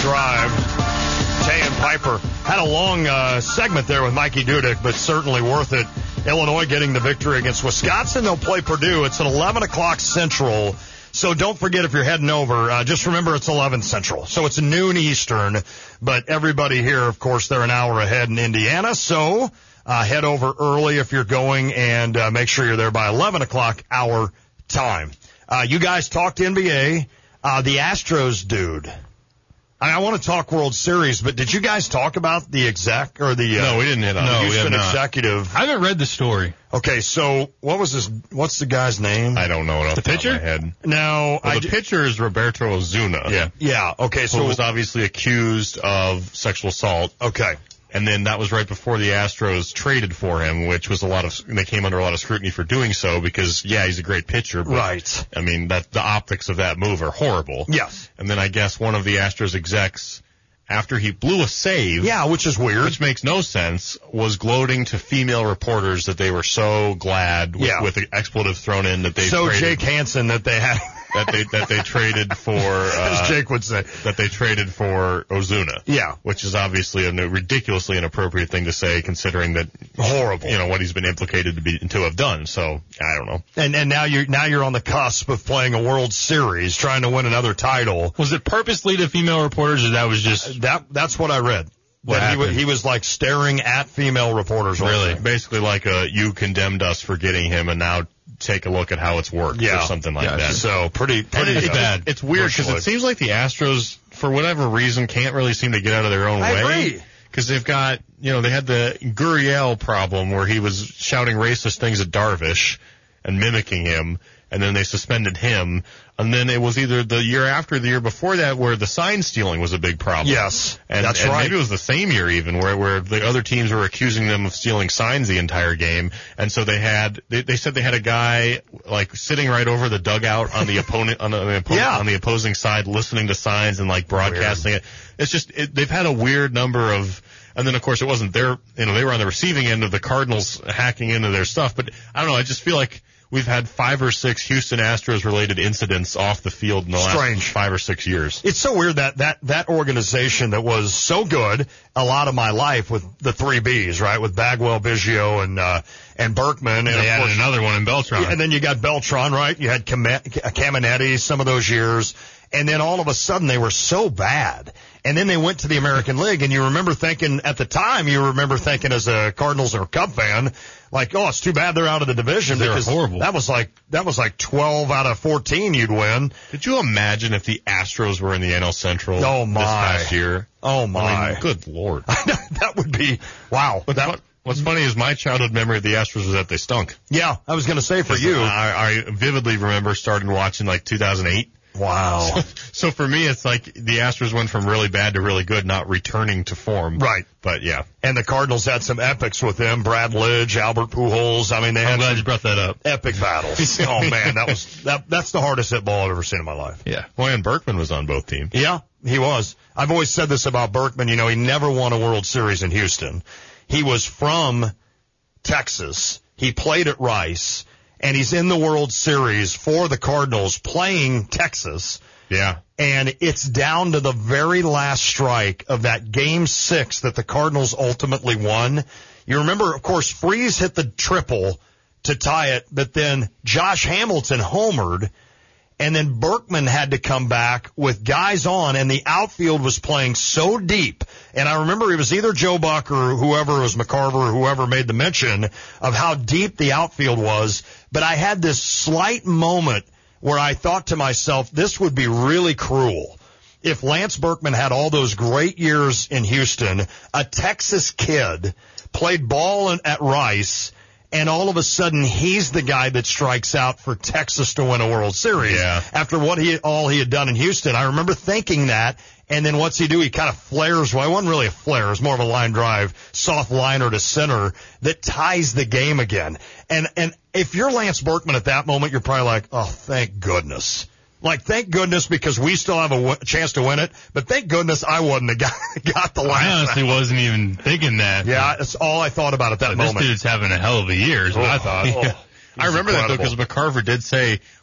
[SPEAKER 7] Drive. Tay and Piper had a long uh, segment there with Mikey Dudek, but certainly worth it. Illinois getting the victory against Wisconsin. They'll play Purdue. It's at eleven o'clock Central. So don't forget if you're heading over, uh, just remember it's eleven Central. So it's noon Eastern, but everybody here, of course, they're an hour ahead in Indiana. So uh, head over early if you're going and uh, make sure you're there by eleven o'clock our time. Uh, you guys talked N B A. Uh, the Astros dude. I, I want to talk World Series, but did you guys talk about the exec or the uh,
[SPEAKER 1] no, we didn't hit on
[SPEAKER 7] the
[SPEAKER 1] no,
[SPEAKER 7] Houston
[SPEAKER 1] we have not.
[SPEAKER 7] executive?
[SPEAKER 1] I haven't read the story.
[SPEAKER 7] Okay, so what was this? What's the guy's name?
[SPEAKER 1] I don't know it off
[SPEAKER 7] The
[SPEAKER 1] the, top
[SPEAKER 7] pitcher?
[SPEAKER 1] of my head.
[SPEAKER 7] No,
[SPEAKER 1] well,
[SPEAKER 7] I
[SPEAKER 1] the
[SPEAKER 7] j-
[SPEAKER 1] pitcher is Roberto Ozuna.
[SPEAKER 7] Yeah. Yeah, okay, so-
[SPEAKER 1] who was obviously accused of sexual assault.
[SPEAKER 7] Okay.
[SPEAKER 1] And then that was right before the Astros traded for him, which was a lot of, they came under a lot of scrutiny for doing so because, yeah, he's a great pitcher. But,
[SPEAKER 7] Right.
[SPEAKER 1] I mean, that the optics of that move are horrible.
[SPEAKER 7] Yes.
[SPEAKER 1] And then I guess one of the Astros execs, after he blew a save.
[SPEAKER 7] Yeah, which is weird.
[SPEAKER 1] Which makes no sense, was gloating to female reporters that they were so glad with,
[SPEAKER 7] Yeah.
[SPEAKER 1] with the expletive thrown in that they
[SPEAKER 7] So
[SPEAKER 1] traded.
[SPEAKER 7] Jake Hansen that they had.
[SPEAKER 1] that they that they traded for uh,
[SPEAKER 7] As Jake would say,
[SPEAKER 1] that they traded for Ozuna.
[SPEAKER 7] Yeah,
[SPEAKER 1] which is obviously a ridiculously inappropriate thing to say, considering that
[SPEAKER 7] horrible,
[SPEAKER 1] you know, what he's been implicated to be to have done. So I don't know.
[SPEAKER 7] And and now you're now you're on the cusp of playing a World Series, trying to win another title.
[SPEAKER 1] Was it purposely to female reporters, or that was just
[SPEAKER 7] that? That's what I read.
[SPEAKER 1] What
[SPEAKER 7] that he, wa-
[SPEAKER 1] happened?
[SPEAKER 7] he was like staring at female reporters. all
[SPEAKER 1] Really,
[SPEAKER 7] day.
[SPEAKER 1] basically like a you condemned us for getting him, and now take a look at how it's worked,
[SPEAKER 7] Yeah.
[SPEAKER 1] or something like
[SPEAKER 7] Yeah,
[SPEAKER 1] that.
[SPEAKER 7] so pretty pretty
[SPEAKER 1] it's,
[SPEAKER 7] bad.
[SPEAKER 1] It's weird because it seems like the Astros, for whatever reason, can't really seem to get out of their own
[SPEAKER 7] I
[SPEAKER 1] way.
[SPEAKER 7] agree.
[SPEAKER 1] Because they've got, you know, they had the Gurriel problem where he was shouting racist things at Darvish and mimicking him, and then they suspended him. And then it was either the year after, or the year before that, where the sign stealing was a big problem.
[SPEAKER 7] Yes,
[SPEAKER 1] and,
[SPEAKER 7] that's
[SPEAKER 1] and
[SPEAKER 7] right.
[SPEAKER 1] Maybe it was the same year even, where where the other teams were accusing them of stealing signs the entire game, and so they had they, they said they had a guy like sitting right over the dugout on the opponent on the, on the opponent
[SPEAKER 7] Yeah.
[SPEAKER 1] on the opposing side, listening to signs and like broadcasting it. It's just it, they've had a weird number of. And then, of course, it wasn't their, you know, they were on the receiving end of the Cardinals hacking into their stuff. But I don't know, I just feel like we've had five or six Houston Astros related incidents off the field in the
[SPEAKER 7] Strange.
[SPEAKER 1] last five or six years.
[SPEAKER 7] It's so weird that, that that organization that was so good a lot of my life with the three Bs, right? With Bagwell, Biggio, and uh, and Berkman, and
[SPEAKER 1] They
[SPEAKER 7] of
[SPEAKER 1] added
[SPEAKER 7] course
[SPEAKER 1] another one in Beltran.
[SPEAKER 7] And then you got Beltran, right? You had Cam- Caminetti some of those years. And then all of a sudden they were so bad. And then they went to the American League, and you remember thinking, at the time, you remember thinking as a Cardinals or Cub fan, like, oh, it's too bad they're out of the division.
[SPEAKER 1] They were
[SPEAKER 7] because
[SPEAKER 1] horrible.
[SPEAKER 7] That was like, that was like twelve out of fourteen you'd win.
[SPEAKER 1] Did you imagine if the Astros were in the N L Central
[SPEAKER 7] Oh, my.
[SPEAKER 1] this past year?
[SPEAKER 7] Oh my.
[SPEAKER 1] I mean, good Lord.
[SPEAKER 7] That would be, wow.
[SPEAKER 1] But that, what's funny is my childhood memory of the Astros was that they stunk.
[SPEAKER 7] Yeah, I was going to say for
[SPEAKER 1] 'Cause
[SPEAKER 7] you.
[SPEAKER 1] I, I vividly remember starting watching like two thousand eight.
[SPEAKER 7] Wow.
[SPEAKER 1] So, so for me, it's like the Astros went from really bad to really good, not returning to form.
[SPEAKER 7] Right.
[SPEAKER 1] But yeah.
[SPEAKER 7] And the Cardinals had some epics with them. Brad Lidge, Albert Pujols. I mean, they
[SPEAKER 1] I'm
[SPEAKER 7] had
[SPEAKER 1] glad
[SPEAKER 7] some
[SPEAKER 1] you brought that up.
[SPEAKER 7] epic battles. Oh man, that was that. That's the hardest hit ball I've ever seen in my life.
[SPEAKER 1] Yeah. Boy, and Berkman was on both teams.
[SPEAKER 7] Yeah, he was. I've always said this about Berkman. You know, he never won a World Series in Houston. He was from Texas. He played at Rice, and he's in the World Series for the Cardinals playing Texas.
[SPEAKER 1] Yeah.
[SPEAKER 7] And it's down to the very last strike of that game six that the Cardinals ultimately won. You remember, of course, Freese hit the triple to tie it, but then Josh Hamilton homered, and then Berkman had to come back with guys on, and the outfield was playing so deep. And I remember it was either Joe Buck or whoever, it was McCarver or whoever made the mention of how deep the outfield was. But I had this slight moment where I thought to myself, this would be really cruel if Lance Berkman had all those great years in Houston, a Texas kid, played ball at Rice, and all of a sudden he's the guy that strikes out for Texas to win a World Series.
[SPEAKER 1] Yeah.
[SPEAKER 7] After what he all he had done in Houston. I remember thinking that, and then what's he do? He kind of flares. Well, it wasn't really a flare. It was more of a line drive, soft liner to center that ties the game again. And and if you're Lance Berkman at that moment, you're probably like, oh, thank goodness. Like, thank goodness because we still have a w- chance to win it, but thank goodness I wasn't the guy that got the last
[SPEAKER 1] I honestly
[SPEAKER 7] round.
[SPEAKER 1] wasn't even thinking that.
[SPEAKER 7] Yeah, that's all I thought about at that
[SPEAKER 1] But
[SPEAKER 7] moment.
[SPEAKER 1] This dude's having a hell of a year is what
[SPEAKER 7] Oh,
[SPEAKER 1] I thought.
[SPEAKER 7] oh,
[SPEAKER 1] I remember that though because
[SPEAKER 7] incredible.
[SPEAKER 1] McCarver did say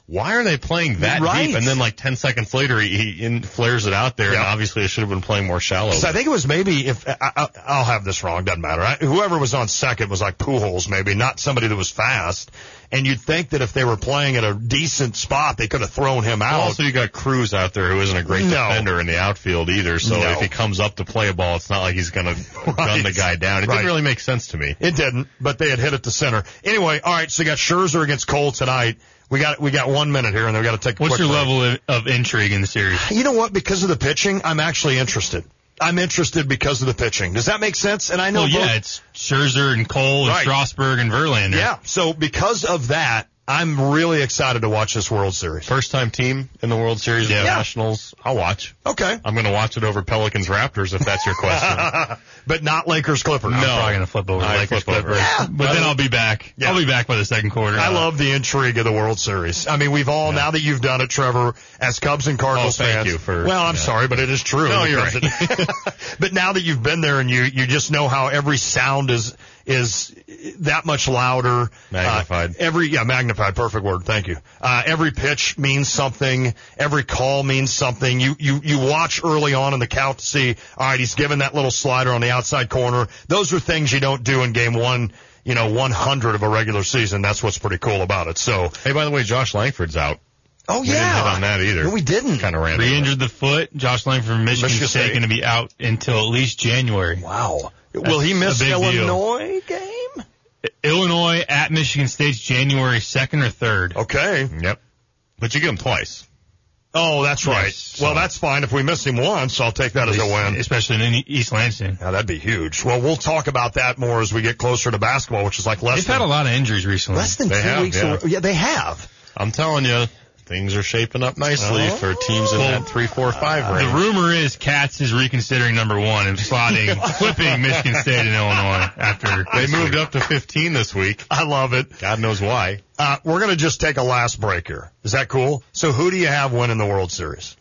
[SPEAKER 3] why are they playing that
[SPEAKER 7] Right.
[SPEAKER 3] deep? And then like ten seconds later, he, he in, flares it out there,
[SPEAKER 7] Yeah.
[SPEAKER 3] and obviously it should have been playing more shallow.
[SPEAKER 7] So I think it was maybe, if I, I, I'll have this wrong, doesn't matter. I, whoever was on second was like Pujols, maybe, not somebody that was fast. And you'd think that if they were playing at a decent spot, they could have thrown him out.
[SPEAKER 3] Also, you got Cruz out there who isn't a great
[SPEAKER 7] No.
[SPEAKER 3] defender in the outfield either. So
[SPEAKER 7] No.
[SPEAKER 3] if he comes up to play a ball, it's not like he's going to
[SPEAKER 7] Right.
[SPEAKER 3] gun the guy down. It
[SPEAKER 7] Right.
[SPEAKER 3] didn't really make sense to me.
[SPEAKER 7] It didn't, but they had hit it to center. Anyway, all right, so you got Scherzer against Cole tonight. We got we got one minute here, and then we got to take a
[SPEAKER 1] What's
[SPEAKER 7] quick
[SPEAKER 1] your
[SPEAKER 7] break.
[SPEAKER 1] level of, of intrigue in the series?
[SPEAKER 7] You know what? Because of the pitching, I'm actually interested. I'm interested because of the pitching. Does that make sense? And I know
[SPEAKER 1] Well, yeah,
[SPEAKER 7] both-
[SPEAKER 1] it's Scherzer and Cole and
[SPEAKER 7] Right.
[SPEAKER 1] Strasburg and Verlander.
[SPEAKER 7] Yeah, so because of that, I'm really excited to watch this World Series.
[SPEAKER 3] First time team in the World Series,
[SPEAKER 7] Yeah.
[SPEAKER 3] the Nationals. I'll watch.
[SPEAKER 7] Okay.
[SPEAKER 3] I'm going to watch it over Pelicans Raptors if that's your question.
[SPEAKER 7] But not Lakers Clippers.
[SPEAKER 1] I'm
[SPEAKER 3] No.
[SPEAKER 1] probably going to flip over
[SPEAKER 3] I
[SPEAKER 1] Lakers
[SPEAKER 3] flip over.
[SPEAKER 1] Clippers.
[SPEAKER 7] Yeah.
[SPEAKER 1] But then I'll be back.
[SPEAKER 7] Yeah.
[SPEAKER 1] I'll be back by the second quarter.
[SPEAKER 7] I
[SPEAKER 1] Uh,
[SPEAKER 7] love the intrigue of the World Series. I mean, we've all, now that you've done it, Trevor, as Cubs and Cardinals
[SPEAKER 3] Oh, thank
[SPEAKER 7] fans.
[SPEAKER 3] you for-
[SPEAKER 7] well, I'm
[SPEAKER 3] yeah.
[SPEAKER 7] sorry, but it is true.
[SPEAKER 3] No, you're
[SPEAKER 7] because it- but now that you've been there and you, you just know how every sound is, is that much louder.
[SPEAKER 3] Magnified.
[SPEAKER 7] Uh, every, yeah, magnified. Perfect word. Thank you. Uh, every pitch means something. Every call means something. You, you, you watch early on in the count to see, all right, he's giving that little slider on the outside corner. Those are things you don't do in game one, you know, one hundred of a regular season. That's what's pretty cool about it. So,
[SPEAKER 3] Hey, by the way, Josh Langford's out.
[SPEAKER 7] oh
[SPEAKER 3] We
[SPEAKER 7] yeah.
[SPEAKER 3] didn't hit on that either.
[SPEAKER 7] No, we didn't.
[SPEAKER 3] Kind of random.
[SPEAKER 1] Re-injured the foot. Josh Langford from Michigan,
[SPEAKER 7] Michigan
[SPEAKER 1] State
[SPEAKER 7] State.
[SPEAKER 1] going to be out until at least January.
[SPEAKER 7] Wow. Will he
[SPEAKER 1] That's
[SPEAKER 7] miss
[SPEAKER 1] a big deal.
[SPEAKER 7] Illinois game?
[SPEAKER 1] Illinois at Michigan State's January second or third.
[SPEAKER 7] Okay.
[SPEAKER 3] Yep. But you get him twice.
[SPEAKER 7] Oh, that's right.
[SPEAKER 1] Yes,
[SPEAKER 7] well,
[SPEAKER 1] so-
[SPEAKER 7] that's fine. If we miss him once, I'll take that as a win.
[SPEAKER 1] Especially in East Lansing.
[SPEAKER 7] Now, that'd be huge. Well, we'll talk about that more as we get closer to basketball, which is like less
[SPEAKER 1] They've
[SPEAKER 7] than,
[SPEAKER 1] had a lot of injuries recently.
[SPEAKER 7] less than
[SPEAKER 3] They
[SPEAKER 7] two
[SPEAKER 3] have,
[SPEAKER 7] weeks.
[SPEAKER 3] yeah.
[SPEAKER 7] ago. Yeah, they have.
[SPEAKER 3] I'm telling you, things are shaping up nicely
[SPEAKER 7] Oh.
[SPEAKER 3] for teams in
[SPEAKER 1] Well,
[SPEAKER 3] that three, four, five
[SPEAKER 1] The
[SPEAKER 3] range.
[SPEAKER 1] rumor is Katz is reconsidering number one and slotting, flipping Michigan State and Illinois after
[SPEAKER 3] They
[SPEAKER 1] this
[SPEAKER 3] moved
[SPEAKER 1] week.
[SPEAKER 3] up to fifteen this week.
[SPEAKER 7] I love it.
[SPEAKER 3] God knows why.
[SPEAKER 7] Uh, we're going to just take a last break here. Is that cool? So who do you have winning the World Series?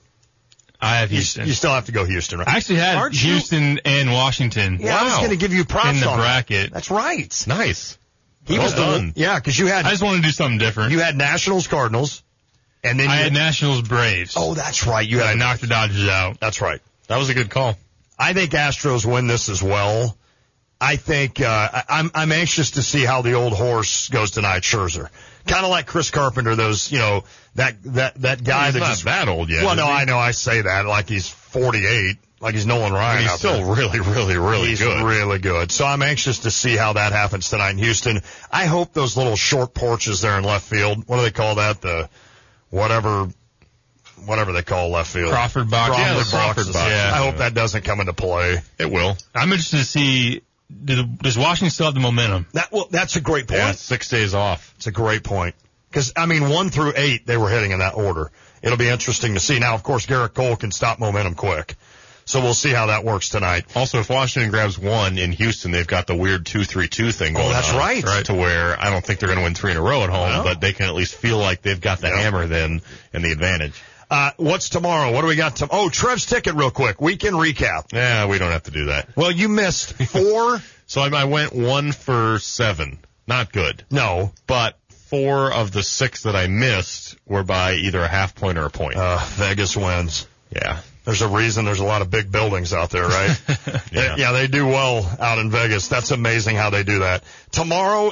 [SPEAKER 1] I have
[SPEAKER 7] You,
[SPEAKER 1] Houston.
[SPEAKER 7] you still have to go Houston, right?
[SPEAKER 1] I actually had
[SPEAKER 7] Aren't you-
[SPEAKER 1] Houston and Washington.
[SPEAKER 7] Yeah, I was
[SPEAKER 3] Wow.
[SPEAKER 7] going to give you props
[SPEAKER 1] in the
[SPEAKER 7] on that.
[SPEAKER 1] bracket.
[SPEAKER 7] That's right.
[SPEAKER 3] Nice.
[SPEAKER 7] He
[SPEAKER 3] Well
[SPEAKER 7] was the
[SPEAKER 3] done.
[SPEAKER 7] one. Yeah, because you had
[SPEAKER 1] I just want to do something different.
[SPEAKER 7] you had Nationals, Cardinals, and then
[SPEAKER 1] I
[SPEAKER 7] you
[SPEAKER 1] had Nationals Braves.
[SPEAKER 7] oh, that's right. You
[SPEAKER 1] I
[SPEAKER 7] had
[SPEAKER 1] knocked the Dodgers out.
[SPEAKER 7] That's right.
[SPEAKER 3] That was a good call.
[SPEAKER 7] I think Astros win this as well. I think uh, I- I'm I'm anxious to see how the old horse goes tonight, Scherzer. Kind of like Chris Carpenter, those you know that that that guy
[SPEAKER 3] He's
[SPEAKER 7] that
[SPEAKER 3] not
[SPEAKER 7] just
[SPEAKER 3] that old yet.
[SPEAKER 7] well,
[SPEAKER 3] is
[SPEAKER 7] no,
[SPEAKER 3] he?
[SPEAKER 7] I know I say that like he's forty-eight, like he's Nolan Ryan.
[SPEAKER 3] And he's
[SPEAKER 7] out
[SPEAKER 3] still
[SPEAKER 7] there.
[SPEAKER 3] really, really, really
[SPEAKER 7] He's
[SPEAKER 3] good.
[SPEAKER 7] really good. So I'm anxious to see how that happens tonight in Houston. I hope those little short porches there in left field. What do they call that? The whatever. Whatever they call left field.
[SPEAKER 1] Crawford box.
[SPEAKER 7] Crawford
[SPEAKER 3] Yeah, the
[SPEAKER 7] boxes.
[SPEAKER 3] Crawford box.
[SPEAKER 7] Yeah.
[SPEAKER 3] Yeah.
[SPEAKER 7] I hope that doesn't come into play.
[SPEAKER 3] It will.
[SPEAKER 1] I'm interested to see, do, does Washington still have the momentum?
[SPEAKER 7] That well, that's a great point.
[SPEAKER 3] Yeah, six days off.
[SPEAKER 7] It's a great point. Because, I mean, one through eight, they were hitting in that order. It'll be interesting to see. Now, of course, Garrett Cole can stop momentum quick. So we'll see how that works tonight.
[SPEAKER 3] Also, if Washington grabs one in Houston, they've got the weird two three two thing going
[SPEAKER 7] Oh, that's
[SPEAKER 3] on.
[SPEAKER 7] right.
[SPEAKER 3] To where I don't think they're going to win three in a row at home,
[SPEAKER 7] No.
[SPEAKER 3] but they can at least feel like they've got the
[SPEAKER 7] Yep.
[SPEAKER 3] hammer then and the advantage.
[SPEAKER 7] Uh, what's tomorrow? What do we got? To- oh, Trev's ticket real quick. Weekend recap.
[SPEAKER 3] Yeah, we don't have to do that.
[SPEAKER 7] Well, you missed four.
[SPEAKER 3] So I, I went one for seven. Not good.
[SPEAKER 7] No.
[SPEAKER 3] But four of the six that I missed were by either a half point or a point.
[SPEAKER 7] Uh, Vegas wins.
[SPEAKER 3] Yeah.
[SPEAKER 7] There's a reason there's a lot of big buildings out there, right?
[SPEAKER 3] Yeah.
[SPEAKER 7] yeah, they do well out in Vegas. That's amazing how they do that. Tomorrow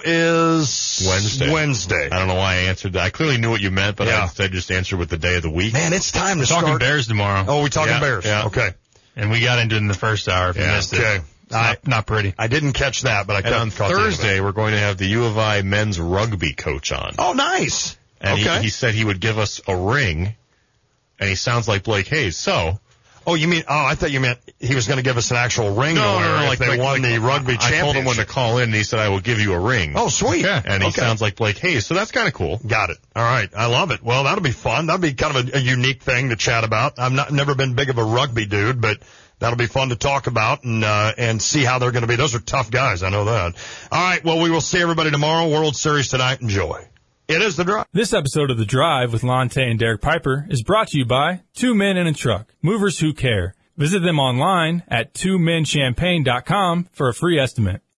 [SPEAKER 7] is
[SPEAKER 3] Wednesday.
[SPEAKER 7] Wednesday.
[SPEAKER 3] I don't know why I answered that. I clearly knew what you meant, but
[SPEAKER 7] Yeah.
[SPEAKER 3] I instead just answered with the day of the week.
[SPEAKER 7] Man, it's time to
[SPEAKER 1] We're talking
[SPEAKER 7] start.
[SPEAKER 1] Bears tomorrow.
[SPEAKER 7] Oh, we talking
[SPEAKER 3] Yeah,
[SPEAKER 7] Bears?
[SPEAKER 3] yeah.
[SPEAKER 7] Okay.
[SPEAKER 1] And we got into it in the first hour if you
[SPEAKER 3] Yeah,
[SPEAKER 1] missed it.
[SPEAKER 7] okay.
[SPEAKER 1] It's not, not pretty.
[SPEAKER 7] I didn't catch that, but I
[SPEAKER 3] And
[SPEAKER 7] caught,
[SPEAKER 3] on
[SPEAKER 7] caught the end of it.
[SPEAKER 3] Thursday, we're going to have the U of I men's rugby coach on.
[SPEAKER 7] Oh, nice.
[SPEAKER 3] And
[SPEAKER 7] okay.
[SPEAKER 3] he, he said he would give us a ring, and he sounds like Blake Hayes. So,
[SPEAKER 7] oh, you mean? Oh, I thought you meant he was going to give us an actual ring to
[SPEAKER 3] no,
[SPEAKER 7] wear
[SPEAKER 3] no, no,
[SPEAKER 7] if
[SPEAKER 3] like
[SPEAKER 7] they
[SPEAKER 3] like,
[SPEAKER 7] won
[SPEAKER 3] like,
[SPEAKER 7] the rugby
[SPEAKER 3] I
[SPEAKER 7] championship.
[SPEAKER 3] told him when to call in, and he said, I will give you a ring.
[SPEAKER 7] Oh, sweet.
[SPEAKER 3] And he
[SPEAKER 7] Okay.
[SPEAKER 3] sounds like Blake Hayes, so that's kind of cool.
[SPEAKER 7] Got it. All right. I love it. Well, that'll be fun. That'll be kind of a, a unique thing to chat about. I'm not never been big of a rugby dude, but that'll be fun to talk about and uh, and see how they're going to be. Those are tough guys. I know that. All right. Well, we will see everybody tomorrow. World Series tonight. Enjoy. It is The Drive.
[SPEAKER 4] This episode of The Drive with Lonte and Derek Piper is brought to you by Two Men in a Truck, movers who care. Visit them online at two men champagne dot com for a free estimate.